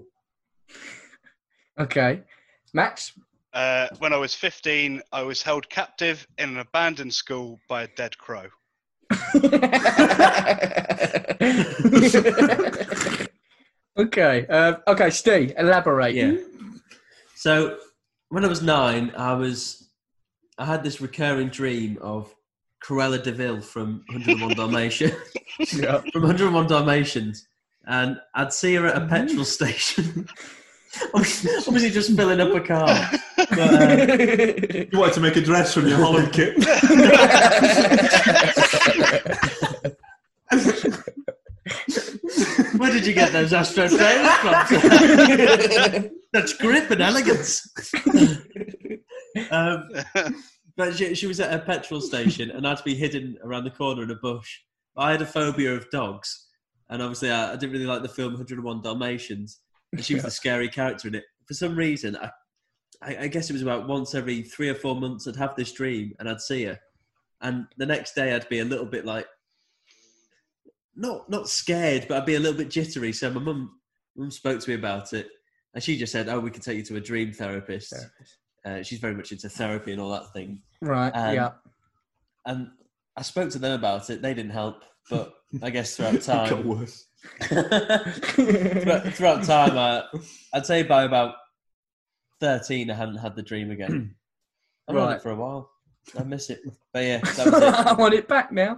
Okay. Max? When I was 15, I was held captive in an abandoned school by a dead crow. Okay. Okay, Steve, elaborate. Yeah. So when I was 9, I had this recurring dream of Cruella de Vil from 101 Dalmatians. Yeah. From 101 Dalmatians, and I'd see her at a petrol station. Obviously, just filling up a car. But, You wanted to make a dress from your Holland kit. where did you get those Astro trainers from? Such grip and elegance. But she was at a petrol station, and I'd be hidden around the corner in a bush. I had a phobia of dogs, and obviously I didn't really like the film 101 Dalmatians, and she was the scary character in it. For some reason, I guess it was about once every 3 or 4 months I'd have this dream, and I'd see her. And the next day I'd be a little bit like, not scared, but I'd be a little bit jittery. So my mum spoke to me about it, and she just said, "Oh, we can take you to a dream therapist." She's very much into therapy and all that thing. Right, yeah. And I spoke to them about it. They didn't help, but I guess throughout time... It got worse. throughout time, I'd say by about 13, I hadn't had the dream again. I've had it for a while. I miss it. But yeah, that was it. I want it back now.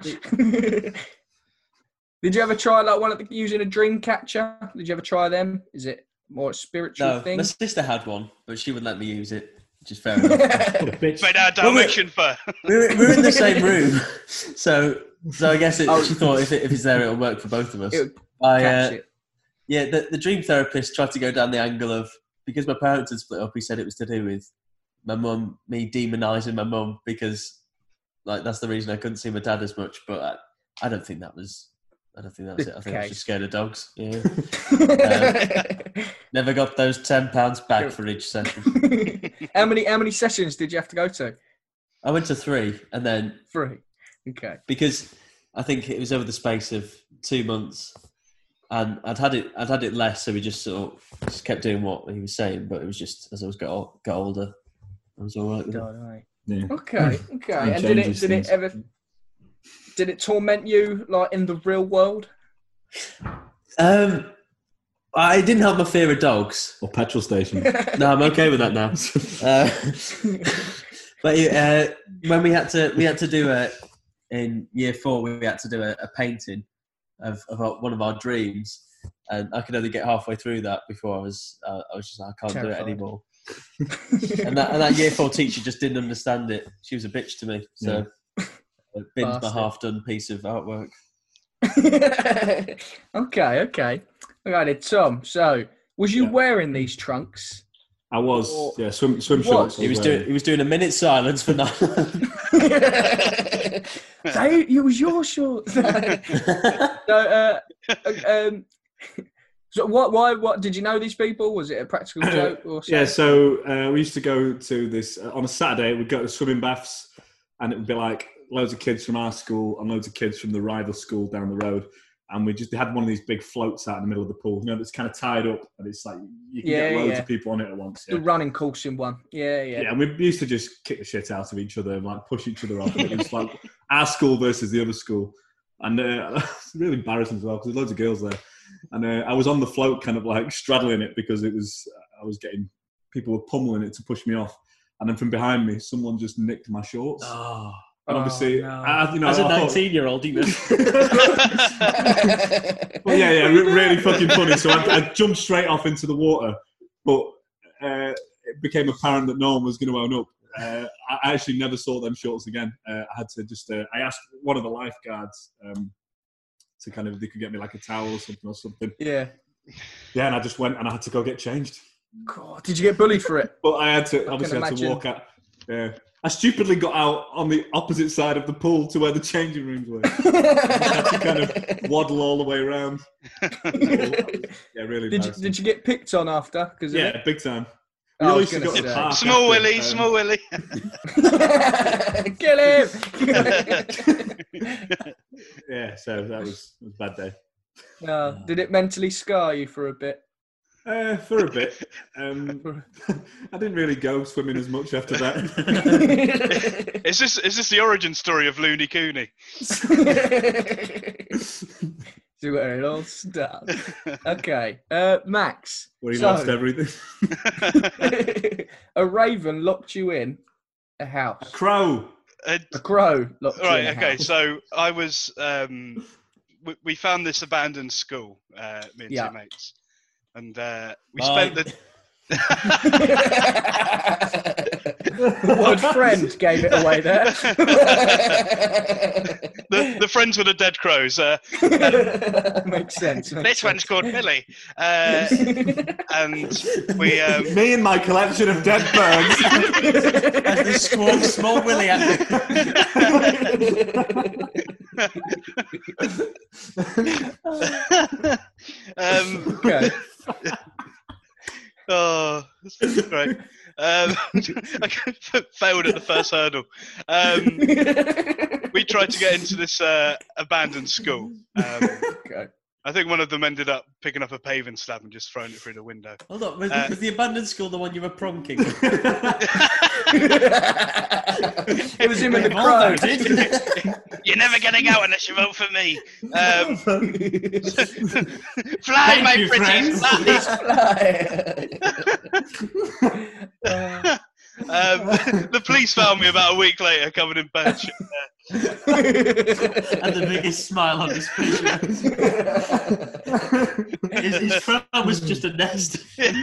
Did you ever try using a dream catcher? Did you ever try them? Is it more a spiritual thing? My sister had one, but she wouldn't let me use it, which is fair enough. But now Dalmatian fur. We're in the same room, so I guess she thought if it's there, it'll work for both of us. Catch it. Yeah, the dream therapist tried to go down the angle of, because my parents had split up, he said it was to do with me demonising my mum, because that's the reason I couldn't see my dad as much. But I don't think that was it. I think I was just scared of dogs. Yeah. Never got those £10 back for each session. How many sessions did you have to go to? I went to 3, and then 3. Okay. Because I think it was over the space of 2 months, and I'd had it less, so we just just kept doing what he was saying. But it was just as I got older, I was all right with it. Yeah. Okay. And did it torment you in the real world? I didn't have my fear of dogs Or petrol station. No, I'm okay with that now. But when we had to do in year 4, we had to do a painting of one of our dreams, and I could only get halfway through that before I was just like, I can't do it anymore. and that year 4 teacher just didn't understand it. She was a bitch to me, so I binned my half-done piece of artwork. Okay. Alright, Tom. So, was you wearing these trunks? I was, swim shorts. He was doing a minute silence for that. It was your shorts. So what did you know these people? Was it a practical joke or something? Yeah, so we used to go to this on a Saturday. We'd go to swimming baths, and it would be like loads of kids from our school and loads of kids from the rival school down the road. And they had one of these big floats out in the middle of the pool, that's kind of tied up, and it's like you can get loads of people on it at once. The running course in one. Yeah. Yeah, and we used to just kick the shit out of each other and push each other off. And it was like our school versus the other school. And it's really embarrassing as well, because there's loads of girls there. And I was on the float kind of straddling it, because people were pummeling it to push me off. And then from behind me, someone just nicked my shorts. Oh. And obviously, no. As a 19-year-old, you know. Well, really fucking funny. So I jumped straight off into the water, but it became apparent that no one was going to own up. I actually never saw them shorts again. I had to I asked one of the lifeguards to they could get me a towel or something. Yeah. Yeah, and I just went and I had to go get changed. God, did you get bullied for it? But I had to walk out. Yeah. I stupidly got out on the opposite side of the pool to where the changing rooms were. I had to waddle all the way around. Yeah, really. Did you get picked on after? Big time. We I all was used to gonna go to the say. park Small after, Willie, Small Willie. Kill him! Yeah, so that was a bad day. Did it mentally scar you for a bit? For a bit. I didn't really go swimming as much after that. Is this the origin story of Looney Cooney? See where it all starts. Okay, Max. Where he so, lost everything. a raven locked you in a house. Crow. A crow locked you in Right. a Okay. house. So I was. We found this abandoned school. Me and Yeah. two mates, and we spent the. The word friend gave it away there. the friends with the dead crows. Makes sense. This one's called Billy, and we. Me and my collection of dead birds. As they squawk Small Willie at Okay. Oh, that's great. I failed at the first hurdle. We tried to get into this abandoned school. Okay. I think one of them ended up picking up a paving slab and just throwing it through the window. Hold on, was the abandoned school the one you were prom king? It was him and the crow. You're never getting out unless you vote for me. Fly, Thank my you, pretties, friends. fly. The police found me about a week later, covered in bird shit. And the biggest smile on his face. His crown was just a nest.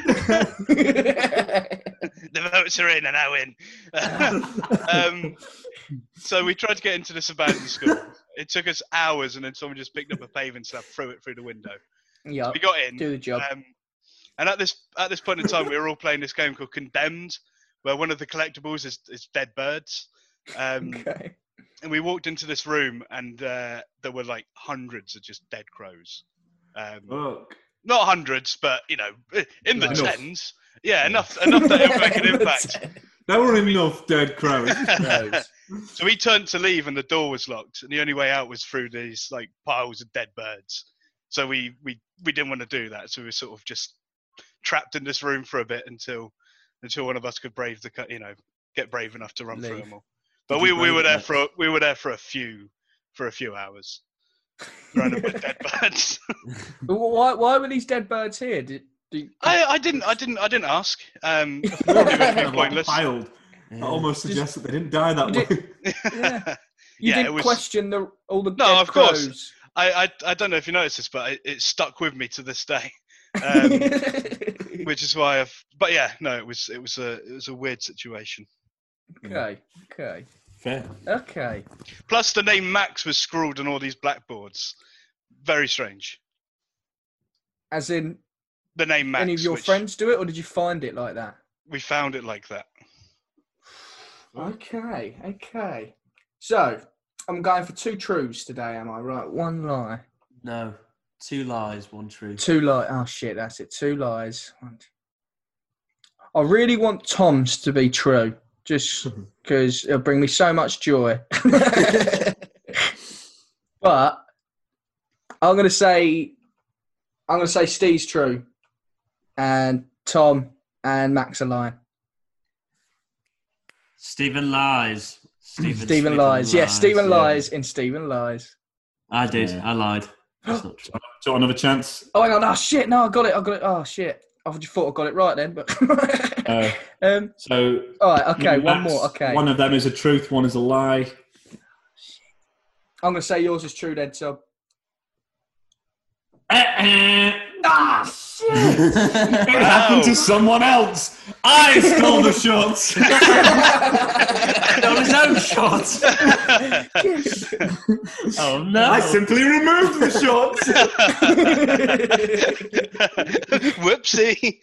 The votes are in and I win. So we tried to get into this abandoned school. It took us hours, and then someone just picked up a paving slab, threw it through the window. Yeah. We got in. Do the job. And at this point in time, we were all playing this game called Condemned, where one of the collectibles is dead birds. Okay. And we walked into this room, and there were like hundreds of just dead crows. Look. Not hundreds, but in the Enough. tens. Yeah, enough that it would make an impact. There were enough dead crows. So we turned to leave, and the door was locked, and the only way out was through these like piles of dead birds. So we didn't want to do that, so we were sort of just trapped in this room for a bit until one of us could get brave enough to run through them all. But we were there for a few hours, surrounded by dead birds. Why were these dead birds here? I didn't ask. Pointless. Piled. That almost suggests that they didn't die that way. Yeah. You Yeah, didn't question all the No, dead of course. crows. I don't know if you noticed this, but it stuck with me to this day. Which is why but yeah, no, it was a weird situation. Okay. Fair. Okay. Plus, the name Max was scrawled on all these blackboards. Very strange. As in, The name Max. any of your which friends do it, or did you find it like that? We found it like that. Okay. So, I'm going for 2 truths today, am I right? 1 lie. No, 2 lies, 1 truth. 2 lies. Oh, shit, that's it. 2 lies. I really want Tom's to be true, just because it'll bring me so much joy. But I'm gonna say Steve's true, and Tom and Max are lying. Stephen lies. Stephen lies. Yes, Stephen lies in Stephen lies. I did. Yeah. I lied. That's not true. Do you want another chance? Oh, hang on. Oh, shit. No, I got it. Oh, shit. I just thought I got it right then. But So. all right. Okay. Max, One more. Okay. One of them is a truth. One is a lie. I'm going to say yours is true then, Tom. Ah, shit! It happened to someone else. I stole the shorts. On his own shorts. Oh no! I simply removed the shorts. Whoopsie.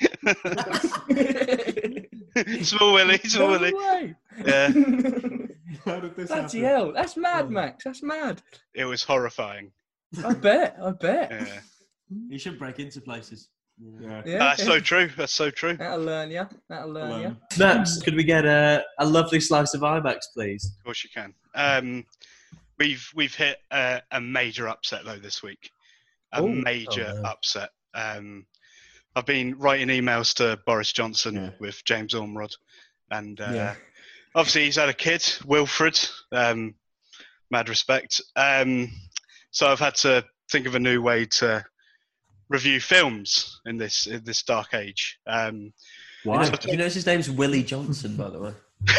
Small Willie. No way. Yeah, How did this Bloody happen? hell. That's mad, Max. That's mad. it was horrifying. I bet. Yeah. You should break into places. Yeah. Yeah, That's so true. That's so true. That'll learn you. That'll learn you. Max, could we get a lovely slice of IMAX, please? Of course you can. We've hit a major upset though this week. A major upset. I've been writing emails to Boris Johnson with James Ormerod, and obviously he's had a kid, Wilfred. Mad respect. So I've had to think of a new way to review films in this dark age. Why? You know his name's Willie Johnson, by the way.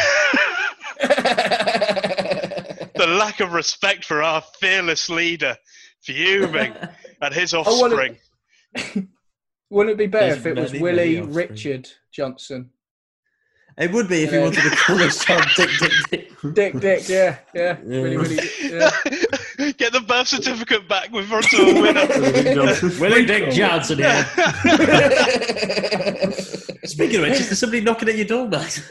The lack of respect for our fearless leader, fuming at his offspring. Wouldn't it be better if it There's was many, Willie many offspring. Richard Johnson? It would be if you wanted to call his child Dick. Dick, yeah. Really, yeah. Get the birth certificate back with her to a winner. Willie Dick Johnson here. Speaking of which, is there somebody knocking at your door, Max?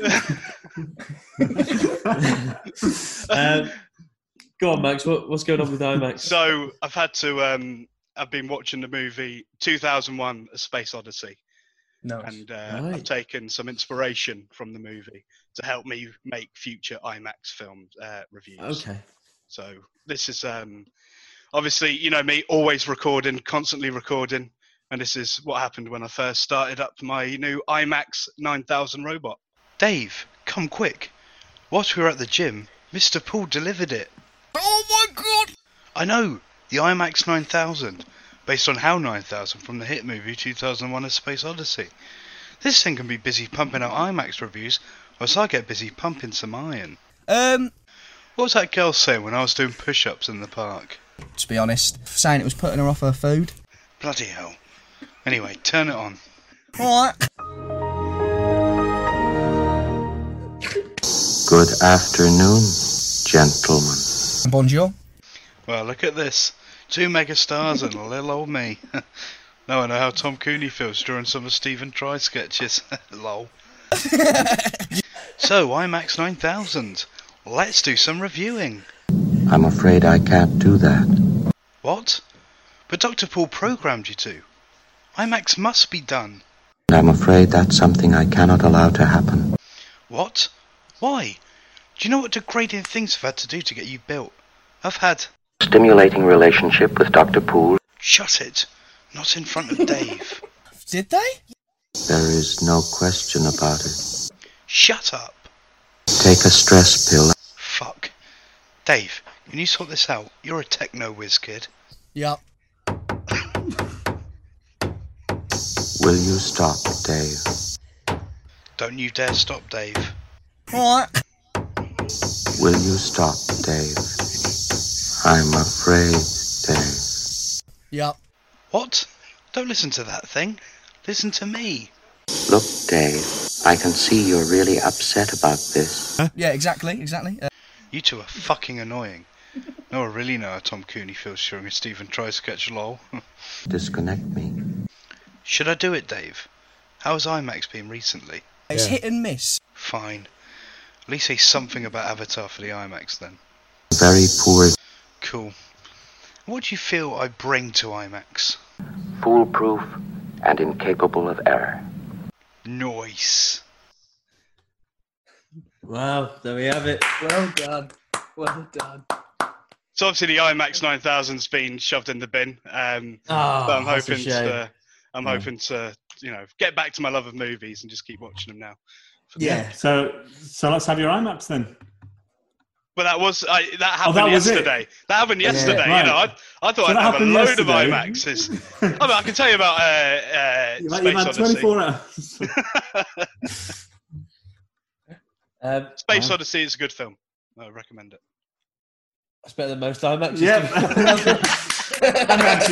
Go on, Max. What's going on with IMAX? So I've had to. I've been watching the movie 2001: A Space Odyssey. Nice. And Right. I've taken some inspiration from the movie to help me make future IMAX film reviews. Okay. So this is obviously, you know me, always recording, constantly recording. And this is what happened when I first started up my new IMAX 9000 robot. Dave, come quick. Whilst we were at the gym, Mr. Paul delivered it. Oh my god! I know, the IMAX 9000. Based on HAL 9000 from the hit movie 2001: A Space Odyssey. This thing can be busy pumping out IMAX reviews, whilst I get busy pumping some iron. What was that girl saying when I was doing push-ups in the park? To be honest, saying it was putting her off her food. Bloody hell. Anyway, turn it on. Alright. Good afternoon, gentlemen. Bonjour. Well, look at this. 2 megastars and a little old me. Now I know how Tom Cooney feels during some of Stephen Try's sketches. Lol. So, IMAX 9000. Let's do some reviewing. I'm afraid I can't do that. What? But Dr. Paul programmed you to. IMAX must be done. I'm afraid that's something I cannot allow to happen. What? Why? Do you know what degrading things I've had to do to get you built? I've had... Stimulating relationship with Dr. Poole. Shut it. Not in front of Dave. Did they? There is no question about it. Shut up. Take a stress pill. Fuck. Dave, can you sort this out? You're a techno whiz kid. Yup. Will you stop, Dave? Don't you dare stop, Dave. Alright. Will you stop, Dave? I'm afraid, Dave. Yup. What? Don't listen to that thing. Listen to me. Look, Dave, I can see you're really upset about this. Yeah, exactly. You two are fucking annoying. No, I really know how Tom Cooney feels during a Stephen Try sketch, lol. Disconnect me. Should I do it, Dave? How's IMAX been recently? It's hit and miss. Fine. At least say something about Avatar for the IMAX then. Very poor. Cool. What do you feel I bring to IMAX? Foolproof and incapable of error. Nice. Wow, there we have it. Well done. Well done. So obviously the IMAX 9000's been shoved in the bin. But I'm that's a hoping shame. hoping to, get back to my love of movies and just keep watching them now. Yeah. So let's have your IMAX then. But that was that happened that was it? yesterday. That happened yesterday. right. I thought So I'd that have a happened load yesterday? of IMAXs. I can tell you about You've Space had Odyssey. 24 hours. Space Odyssey is a good film. I recommend it. That's better than most IMAX. Yep. IMAX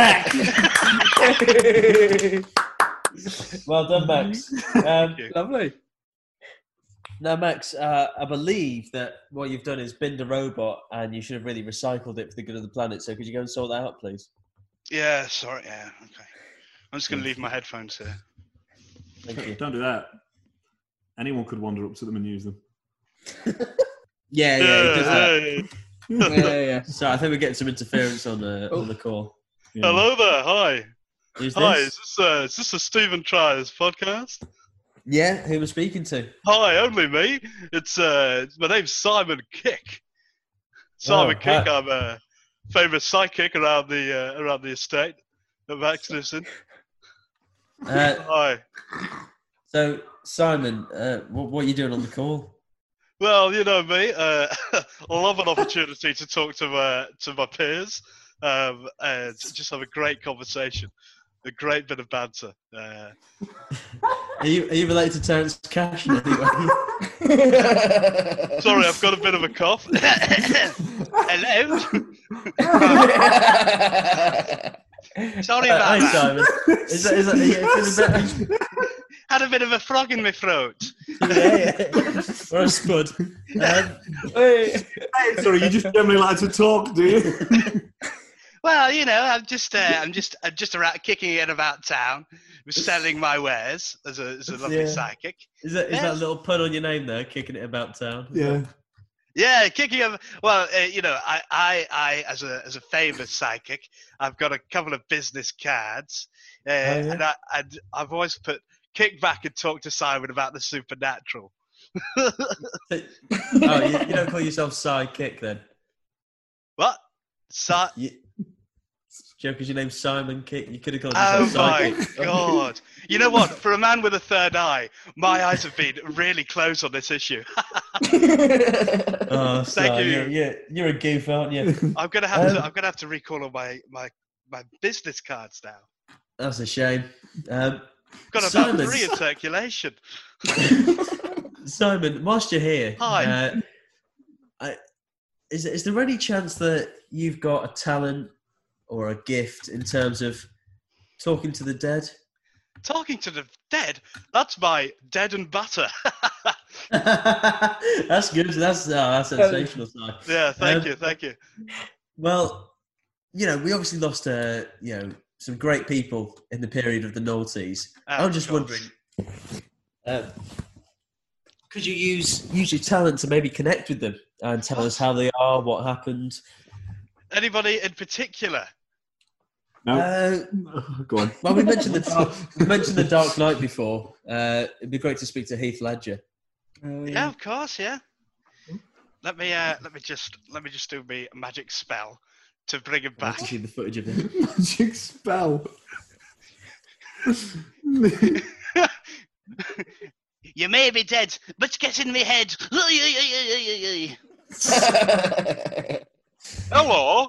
is back. Well done, Max. Lovely. Now, Max, I believe that what you've done is binned a robot and you should have really recycled it for the good of the planet. So could you go and sort that out, please? Yeah, sorry. Yeah, okay. I'm just going to leave my headphones here. Thank you. Don't do that. Anyone could wander up to them and use them. Yeah, he does that. Yeah. So I think we're getting some interference on the call. Yeah. Hello there. Hi. Who's Hi, this? is this a Stephen Tryers podcast? Yeah, who am I speaking to? Hi, only me. It's my name's Simon Kick. Simon Oh, Kick. hi. I'm a famous psychic around the estate of Axniston. Uh, Hi. so, Simon, what are you doing on the call? Well, you know me. I love an opportunity to talk to my peers and just have a great conversation, a great bit of banter. Are you related to Terence Cash in any way? Sorry, I've got a bit of a cough. Hello. Sorry about Hi, that. Simon. Is that feeling better? Had a bit of a frog in my throat. Yeah. Or a spud. Sorry, you just generally like to talk, do you? Well, you know, I'm just around kicking it about town, selling my wares as a lovely Yeah. psychic. Is that a little pun on your name there, kicking it about town? Yeah. Yeah, kicking up. Well, you know, I as a famous psychic, I've got a couple of business cards, yeah? and I've always put kick back and talk to Simon about the supernatural. Oh, you don't call yourself Sidekick then? What? Joe, because your name's Simon Kick, you could have called Oh yourself my Sidekick. God! You know what? For a man with a third eye, my eyes have been really close on this issue. Oh, Thank Si, you. You're a goof, aren't you? I'm gonna have to recall all my business cards now. That's a shame. Got about Simon. 3 in circulation. Simon, whilst you're here, Hi. is there any chance that you've got a talent or a gift in terms of talking to the dead? Talking to the dead? That's my dead and butter. That's good. That's sensational. Si. Yeah, thank you. Well, you know, we obviously lost, some great people in the period of the noughties. Oh, I'm just gosh. wondering, could you use your talent to maybe connect with them and tell us how they are, what happened? Anybody in particular? No. Go on. Well, we mentioned the Dark Knight before. It'd be great to speak to Heath Ledger. Yeah, of course. Yeah. Let me just do my magic spell to bring him I'd like back. to see the footage of him. Magic spell. You may be dead, but get in my head. Hello.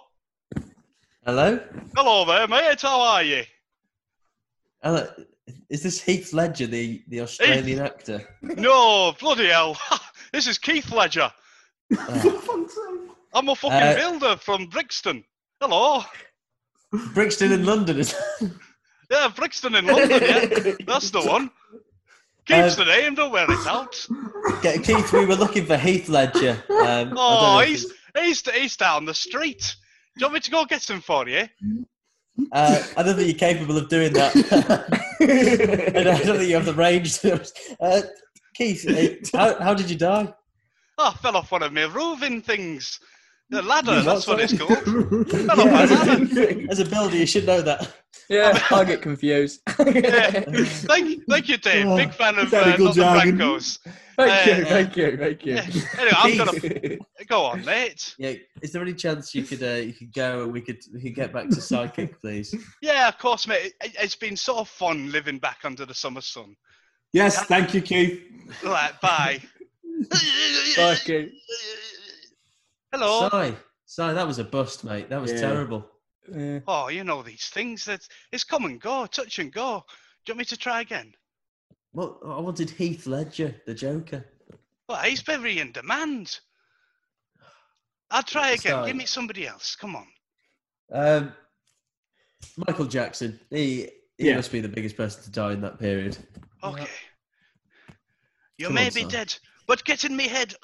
Hello? Hello there, mate. How are you? Hello? Is this Heath Ledger, the Australian actor? No, bloody hell. This is Keith Ledger. Oh. I'm a fucking builder from Brixton. Hello. Brixton in London is. Yeah, Brixton in London, yeah. That's the one. Keeps the name, don't wear it out. Keith, we were looking for Heath Ledger. I don't know if he's down the street. Do you want me to go get him for you? I don't think you're capable of doing that. I don't think you have the range. Keith, how did you die? Oh, I fell off one of my roving things. The ladder, You that's what, what it's sorry? called. Fell off my ladder. As a builder, you should know that. Yeah, I get confused. Yeah. Thank you, Dave. Oh, Big fan of technical Not the jargon. Brancos. Thank you. Yeah. Anyway, I'm gonna go on, mate. Yeah. Is there any chance you could go and we could get back to Sidekick, please? Yeah, of course, mate. It's been sort of fun living back under the summer sun. Yes, thank you, Keith. Right, bye. Thank you. Hello. Si, that was a bust, mate. That was Yeah. terrible. Yeah. Oh, you know these things. It's come and go, touch and go. Do you want me to try again? Well, I wanted Heath Ledger, the Joker. Well, he's very in demand. I'll try again. Sorry. Give me somebody else. Come on. Michael Jackson. He Yeah. must be the biggest person to die in that period. Okay. You Come may on, be son. dead, but get in me head.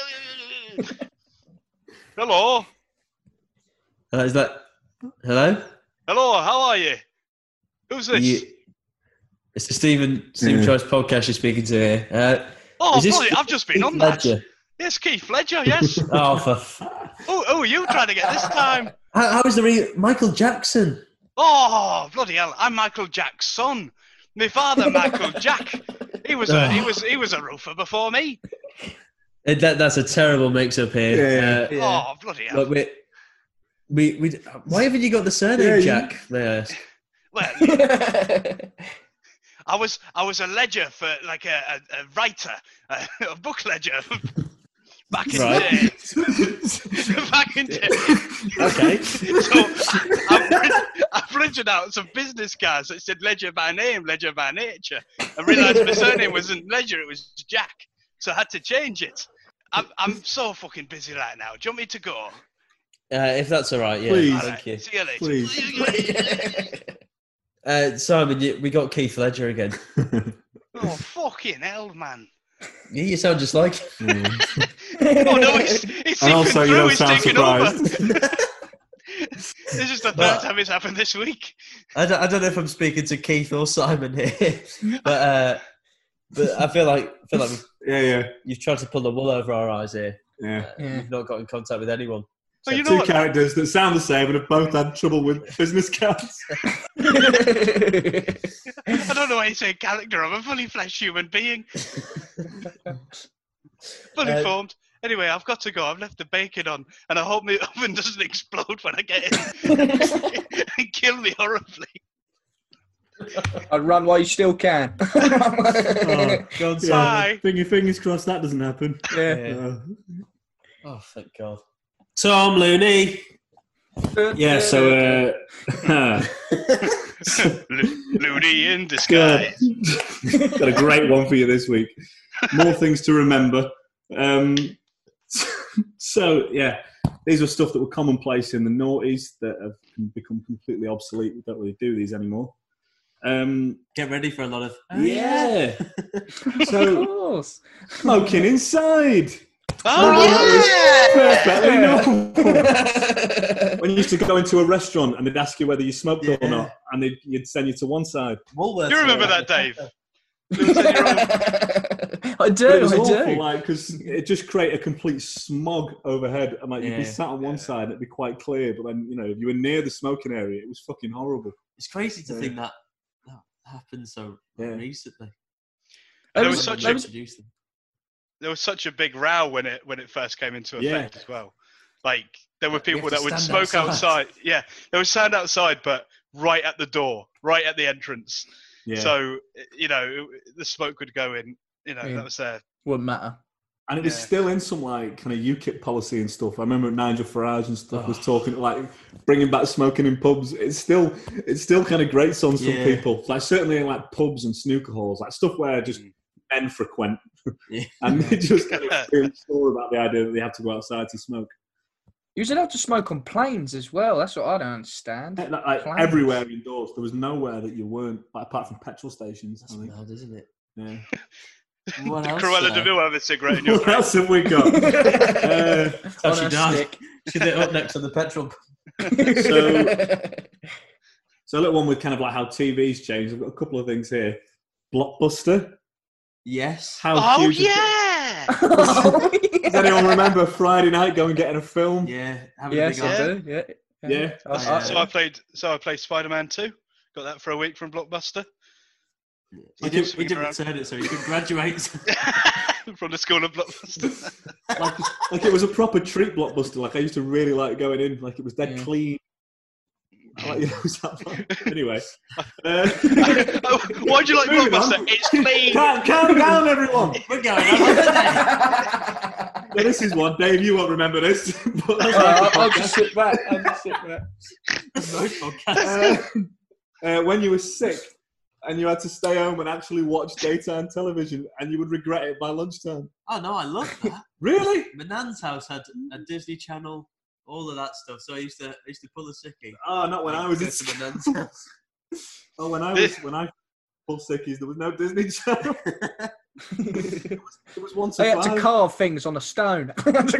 Hello. Is that? Hello? Hello, how are you? Who's this? It's the Stephen Choice podcast you're speaking to here. Oh, is this bloody, I've just been Heath on that. Ledger? Yes, Keith Ledger, yes. Oh, Who are you trying to get this time? how is the Michael Jackson? Oh, bloody hell! I'm Michael Jack's son. My father, Michael Jack. He was a roofer before me. That's a terrible mix-up here. Yeah. Oh, bloody hell! Look, we why haven't you got the surname Jack? May I ask? Well, I was a ledger for like a writer, a book ledger. Back in the day. Back in the day. Okay. So I printed out some business cards that said Ledger by name, Ledger by nature. I realised my surname wasn't Ledger, it was Jack. So I had to change it. I'm so fucking busy right now. Do you want me to go? If that's all right, yeah. Please. Thank you. See you later. Please. Simon, we got Keith Ledger again. Oh, fucking hell, man. Yeah, you sound just like him. Oh, no, he's And also, you through, don't he's sound taking over. surprised. This is the third time it's happened this week. I don't know if I'm speaking to Keith or Simon here, but I feel like Yeah. you've tried to pull the wool over our eyes here. Yeah. You've not got in contact with anyone. Oh, you know Two what? characters that sound the same and have both had trouble with business cards. I don't know why you say character. I'm a fully fleshed human being. Fully formed. Anyway, I've got to go. I've left the bacon on, and I hope my oven doesn't explode when I get in and kill me horribly. I'd run while you still can. Oh, go on, Simon. Bye. Fingers crossed that doesn't happen. Yeah. Oh, thank God. Tom Looney. Yeah, so Looney in disguise. got a great one for you this week. More things to remember. So yeah, these were stuff that were commonplace in the noughties that have become completely obsolete. We don't really do these anymore. Get ready for a lot of... Yeah. Of So course. smoking inside. Oh, Perfectly normal. When you used to go into a restaurant and they'd ask you whether you smoked or not, and you'd send you to one side. Woolworths. You remember that, Dave? I But do. it was I awful, do. like, because it just created a complete smog overhead, and like you'd be Yeah. sat on one side and it'd be quite clear, but then if you were near the smoking area, it was fucking horrible. It's crazy to think that happened so Yeah. recently. There was was such They a introduced them. there was such a big row when it first came into effect as well. Like there were people have that to would stand smoke outside. outside. Yeah, they would stand outside, but right at the door, right at the entrance. Yeah. So the smoke would go in. That was there. Wouldn't matter. And it was still in some like kind of UKIP policy and stuff. I remember Nigel Farage and stuff was talking like bringing back smoking in pubs. It's still kind of grates on some people. Like certainly in like pubs and snooker halls, like stuff where just men frequent, Yeah. and they just kind of feel sure about the idea that they have to go outside to smoke. You was allowed to smoke on planes as well. That's what I don't understand. Like Planes. everywhere indoors, there was nowhere that you weren't, like, apart from petrol stations. That's I think. mad, isn't it? Yeah. What else? Cruella de Vil have a cigarette in your What else have we got? On she a does. stick. She's up next to the petrol. So a little one with kind of like how TV's changed. I've got a couple of things here. Blockbuster. Yes. How Oh huge is it? yeah! Does anyone remember Friday night going getting a film? Yeah. Having Yes, a big I old- do. Yeah. Yeah. So I played Spider-Man 2. Got that for a week from Blockbuster. We didn't return it, so you could graduate. From the school of Blockbuster. Like it was a proper treat, Blockbuster. Like I used to really like going in. Like it was dead clean. Like, it was that like, anyway. Why'd you like Moving Blockbuster? on. It's clean. Calm down, everyone. We're going on. Now, this is one. Dave, you won't remember this. But that's I'll just sit back. Most podcasts. when you were sick and you had to stay home and actually watch daytime television, and you would regret it by lunchtime. Oh no, I love that. Really? My nan's house had a Disney Channel, all of that stuff. So I used to pull a sickie. Oh, not when I was Go in to my nan's house. Oh, when I pulled sickies, there was no Disney Channel. It was once They a had to carve things on a stone.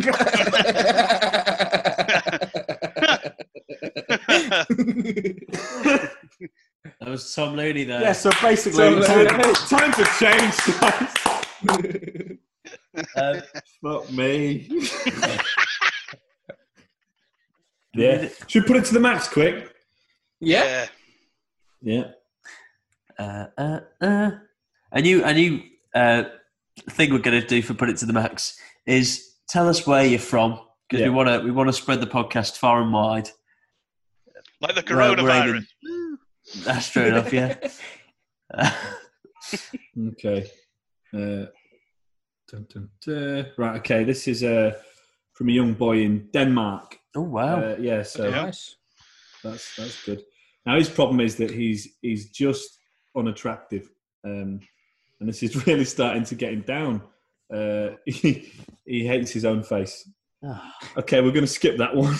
That was Tom Looney there. Yeah, so basically, time to change. Fuck me. Yeah. Should we put it to the max quick? Yeah. Yeah. A new thing we're going to do for Put It to the Max is tell us where you're from, because we want to spread the podcast far and wide. Like the We're coronavirus. That's true enough, yeah. Okay. Right, okay. This is from a young boy in Denmark. Oh, wow. Yeah, so Nice. that's good. Now, his problem is that he's just unattractive. And this is really starting to get him down. He hates his own face. Okay, we're going to skip that one.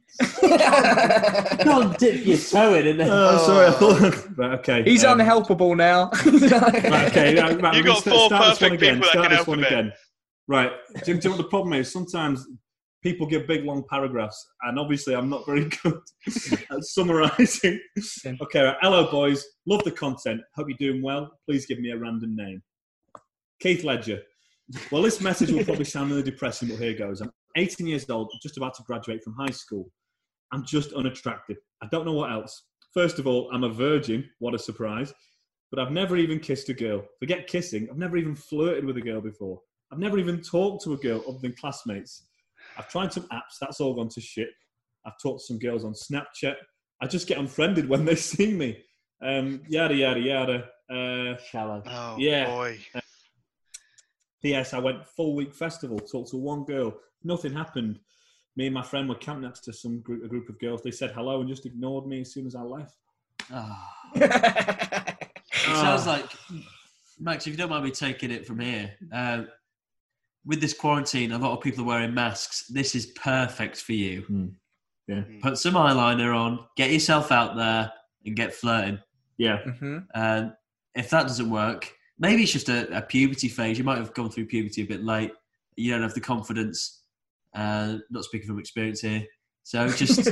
Can't dip your toe in it. Oh, sorry. I thought... Right, okay. He's unhelpable now. Right, okay. Right, You got four perfect people that can help him again. Right. Do you know what the problem is? Sometimes people give big, long paragraphs, and obviously I'm not very good at summarising. Okay, right. Hello, boys. Love the content. Hope you're doing well. Please give me a random name. Keith Ledger. Well, this message will probably sound really depressing, but here goes. I'm 18 years old, just about to graduate from high school. I'm just unattractive. I don't know what else. First of all, I'm a virgin. What a surprise. But I've never even kissed a girl. Forget kissing. I've never even flirted with a girl before. I've never even talked to a girl other than classmates. I've tried some apps. That's all gone to shit. I've talked to some girls on Snapchat. I just get unfriended when they see me. Yada, yada, yada. Shallow. Oh, yeah. boy. P.S. I went full week festival, talked to one girl. Nothing happened. Me and my friend were camped next to a group of girls. They said hello and just ignored me as soon as I left. It sounds like, Max, if you don't mind me taking it from here, with this quarantine, a lot of people are wearing masks. This is perfect for you. Yeah. Put some eyeliner on, get yourself out there, and get flirting. Yeah. And if that doesn't work, maybe it's just a puberty phase. You might have gone through puberty a bit late. You don't have the confidence. Not speaking from experience here. So just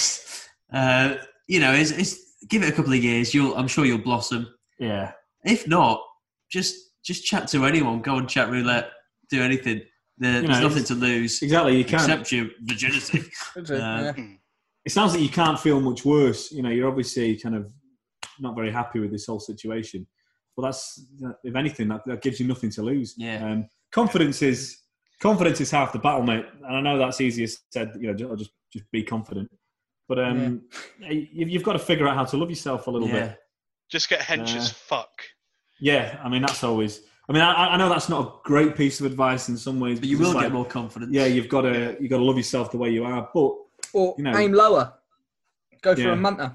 give it a couple of years. I'm sure you'll blossom. Yeah. If not, just chat to anyone. Go on chat roulette. Do anything. There's nothing to lose. Exactly. You can't. Except your virginity. It sounds like you can't feel much worse. You're obviously kind of not very happy with this whole situation. Well, that's, if anything, that gives you nothing to lose. Yeah. Confidence is half the battle, mate. And I know that's easier said. Just be confident. But you've got to figure out how to love yourself a little bit. Just get hench as fuck. Yeah, I mean that's always. I mean, I know that's not a great piece of advice in some ways, but you will get more confidence. Yeah, you've got to love yourself the way you are. But aim lower. Go for a munter.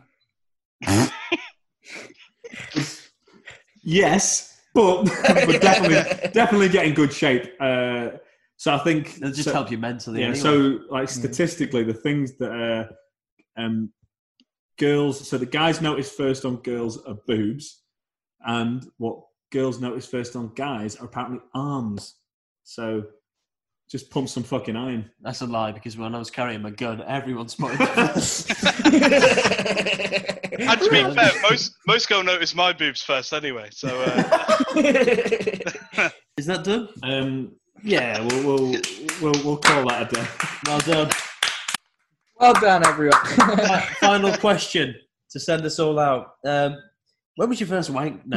Yes, but definitely get in good shape. So I think it'll just help you mentally. Yeah. Anyway. So statistically, the things that girls, so the guys notice first on girls are boobs, and what girls notice first on guys are apparently arms. So just pump some fucking iron. That's a lie, because when I was carrying my gun, everyone spotted. And to be fair, most girls notice my boobs first anyway. So is that done? Yeah, we'll call that a day. Well done. Well done, everyone. Final question to send us all out. When was your first wank? No.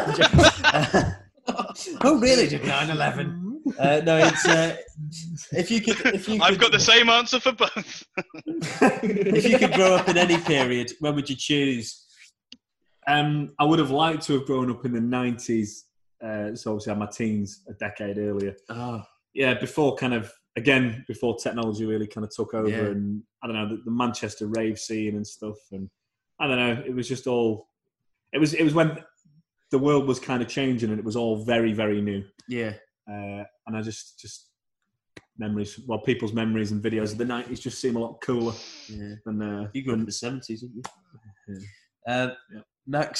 Oh, really? 9/11. No, it's if you could. I've got the same answer for both. If you could grow up in any period, when would you choose? I would have liked to have grown up in the 90s. So obviously I had my teens a decade earlier. Oh. Yeah, before technology really kind of took over, and I don't know, the Manchester rave scene and stuff, and I don't know, it was just all. It was when the world was kind of changing, and it was all very, very new. Yeah. And I just memories, people's memories and videos of the 90s just seem a lot cooler. Yeah. Than you grew up in the 70s, didn't you? Yeah. Max.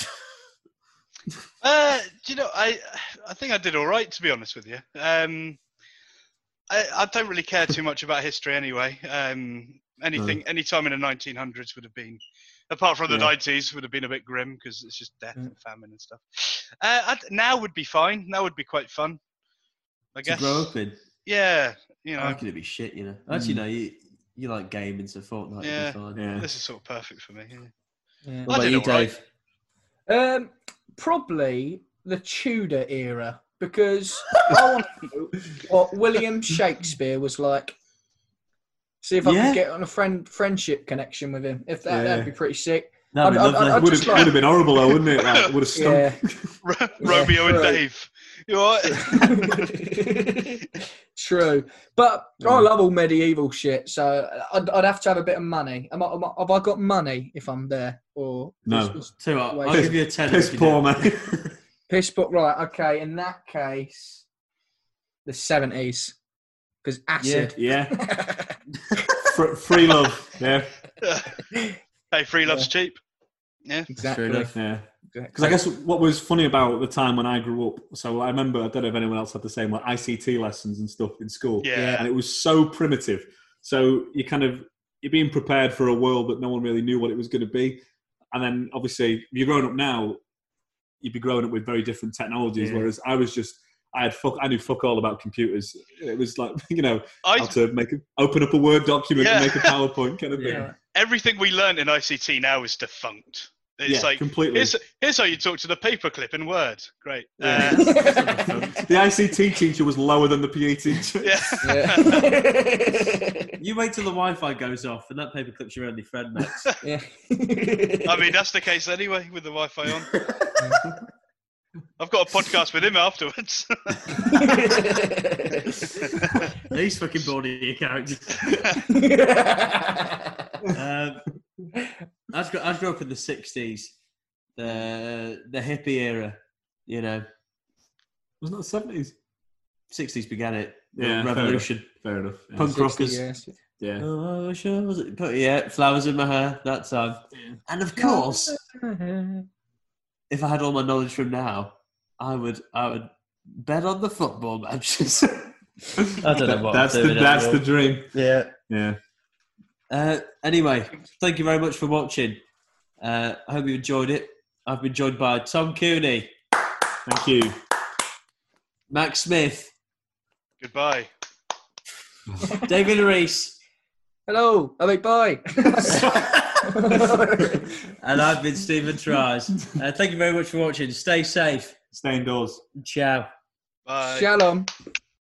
I think I did all right, to be honest with you. I don't really care too much about history anyway. Any time in the 1900s would have been, apart from the 90s, would have been a bit grim because it's just death and famine and stuff. Now would be fine. Now would be quite fun, I guess. To grow up in? Yeah. I reckon it'd be shit, Actually, no, you like gaming, so Fortnite would be fine. Yeah. This is sort of perfect for me. Yeah. What I about did you, all right. Dave? Probably the Tudor era, because I want to know what William Shakespeare was like. See if I Yeah. could get on a friendship connection with him. If that'd be pretty sick. That'd be lovely. I'd Would just have been horrible, though, wouldn't it? Like, would have stunk. Yeah. Romeo and true. Dave. You all right? True, but I love all medieval shit. So I'd have to have a bit of money. Have I got money if I'm there? Or No. Tell you what, I'll Piss- give you a tenner. Piss if you poor, do. mate. piss book? Right. Okay. In that case, the 70s, because acid. Yeah. Free love. Yeah. Hey, free love's cheap. Yeah. Exactly. True enough. Yeah. Because I guess what was funny about the time when I grew up, so I remember, I don't know if anyone else had the same, like ICT lessons and stuff in school. Yeah. And it was so primitive. So you're being prepared for a world that no one really knew what it was going to be. And then obviously, if you're growing up now, you'd be growing up with very different technologies. Yeah. Whereas I knew fuck all about computers. It was like, I- how to open up a Word document and Yeah. make a PowerPoint kind of thing. Yeah. Everything we learned in ICT now is defunct. It's like, completely. here's how you talk to the paperclip in Word. Great. Yeah. The ICT teacher was lower than the PE teacher. Yeah. You wait till the Wi-Fi goes off, and that paperclip's your only friend, Max. Yeah. I mean, that's the case anyway with the Wi-Fi on. I've got a podcast with him afterwards. He's fucking bored of your characters. I grew up in the 60s, the hippie era, Wasn't that the 70s? 60s began it. Yeah, Revolution. Fair enough. Yeah. Punk rockers. Yes. Yeah. Oh, sure was it? But yeah, flowers in my hair that time. And of course, if I had all my knowledge from now, I would bet on the football matches. I don't know what That's I'm doing the anymore. dream. Yeah. Yeah. Anyway, thank you very much for watching. I hope you enjoyed it. I've been joined by Tom Cooney, Thank you. Max Smith, Goodbye. David Reese, Hello. Bye. and I've been Stephen Tries. Thank you very much for watching. Stay safe. Stay indoors. Ciao. Bye. Shalom.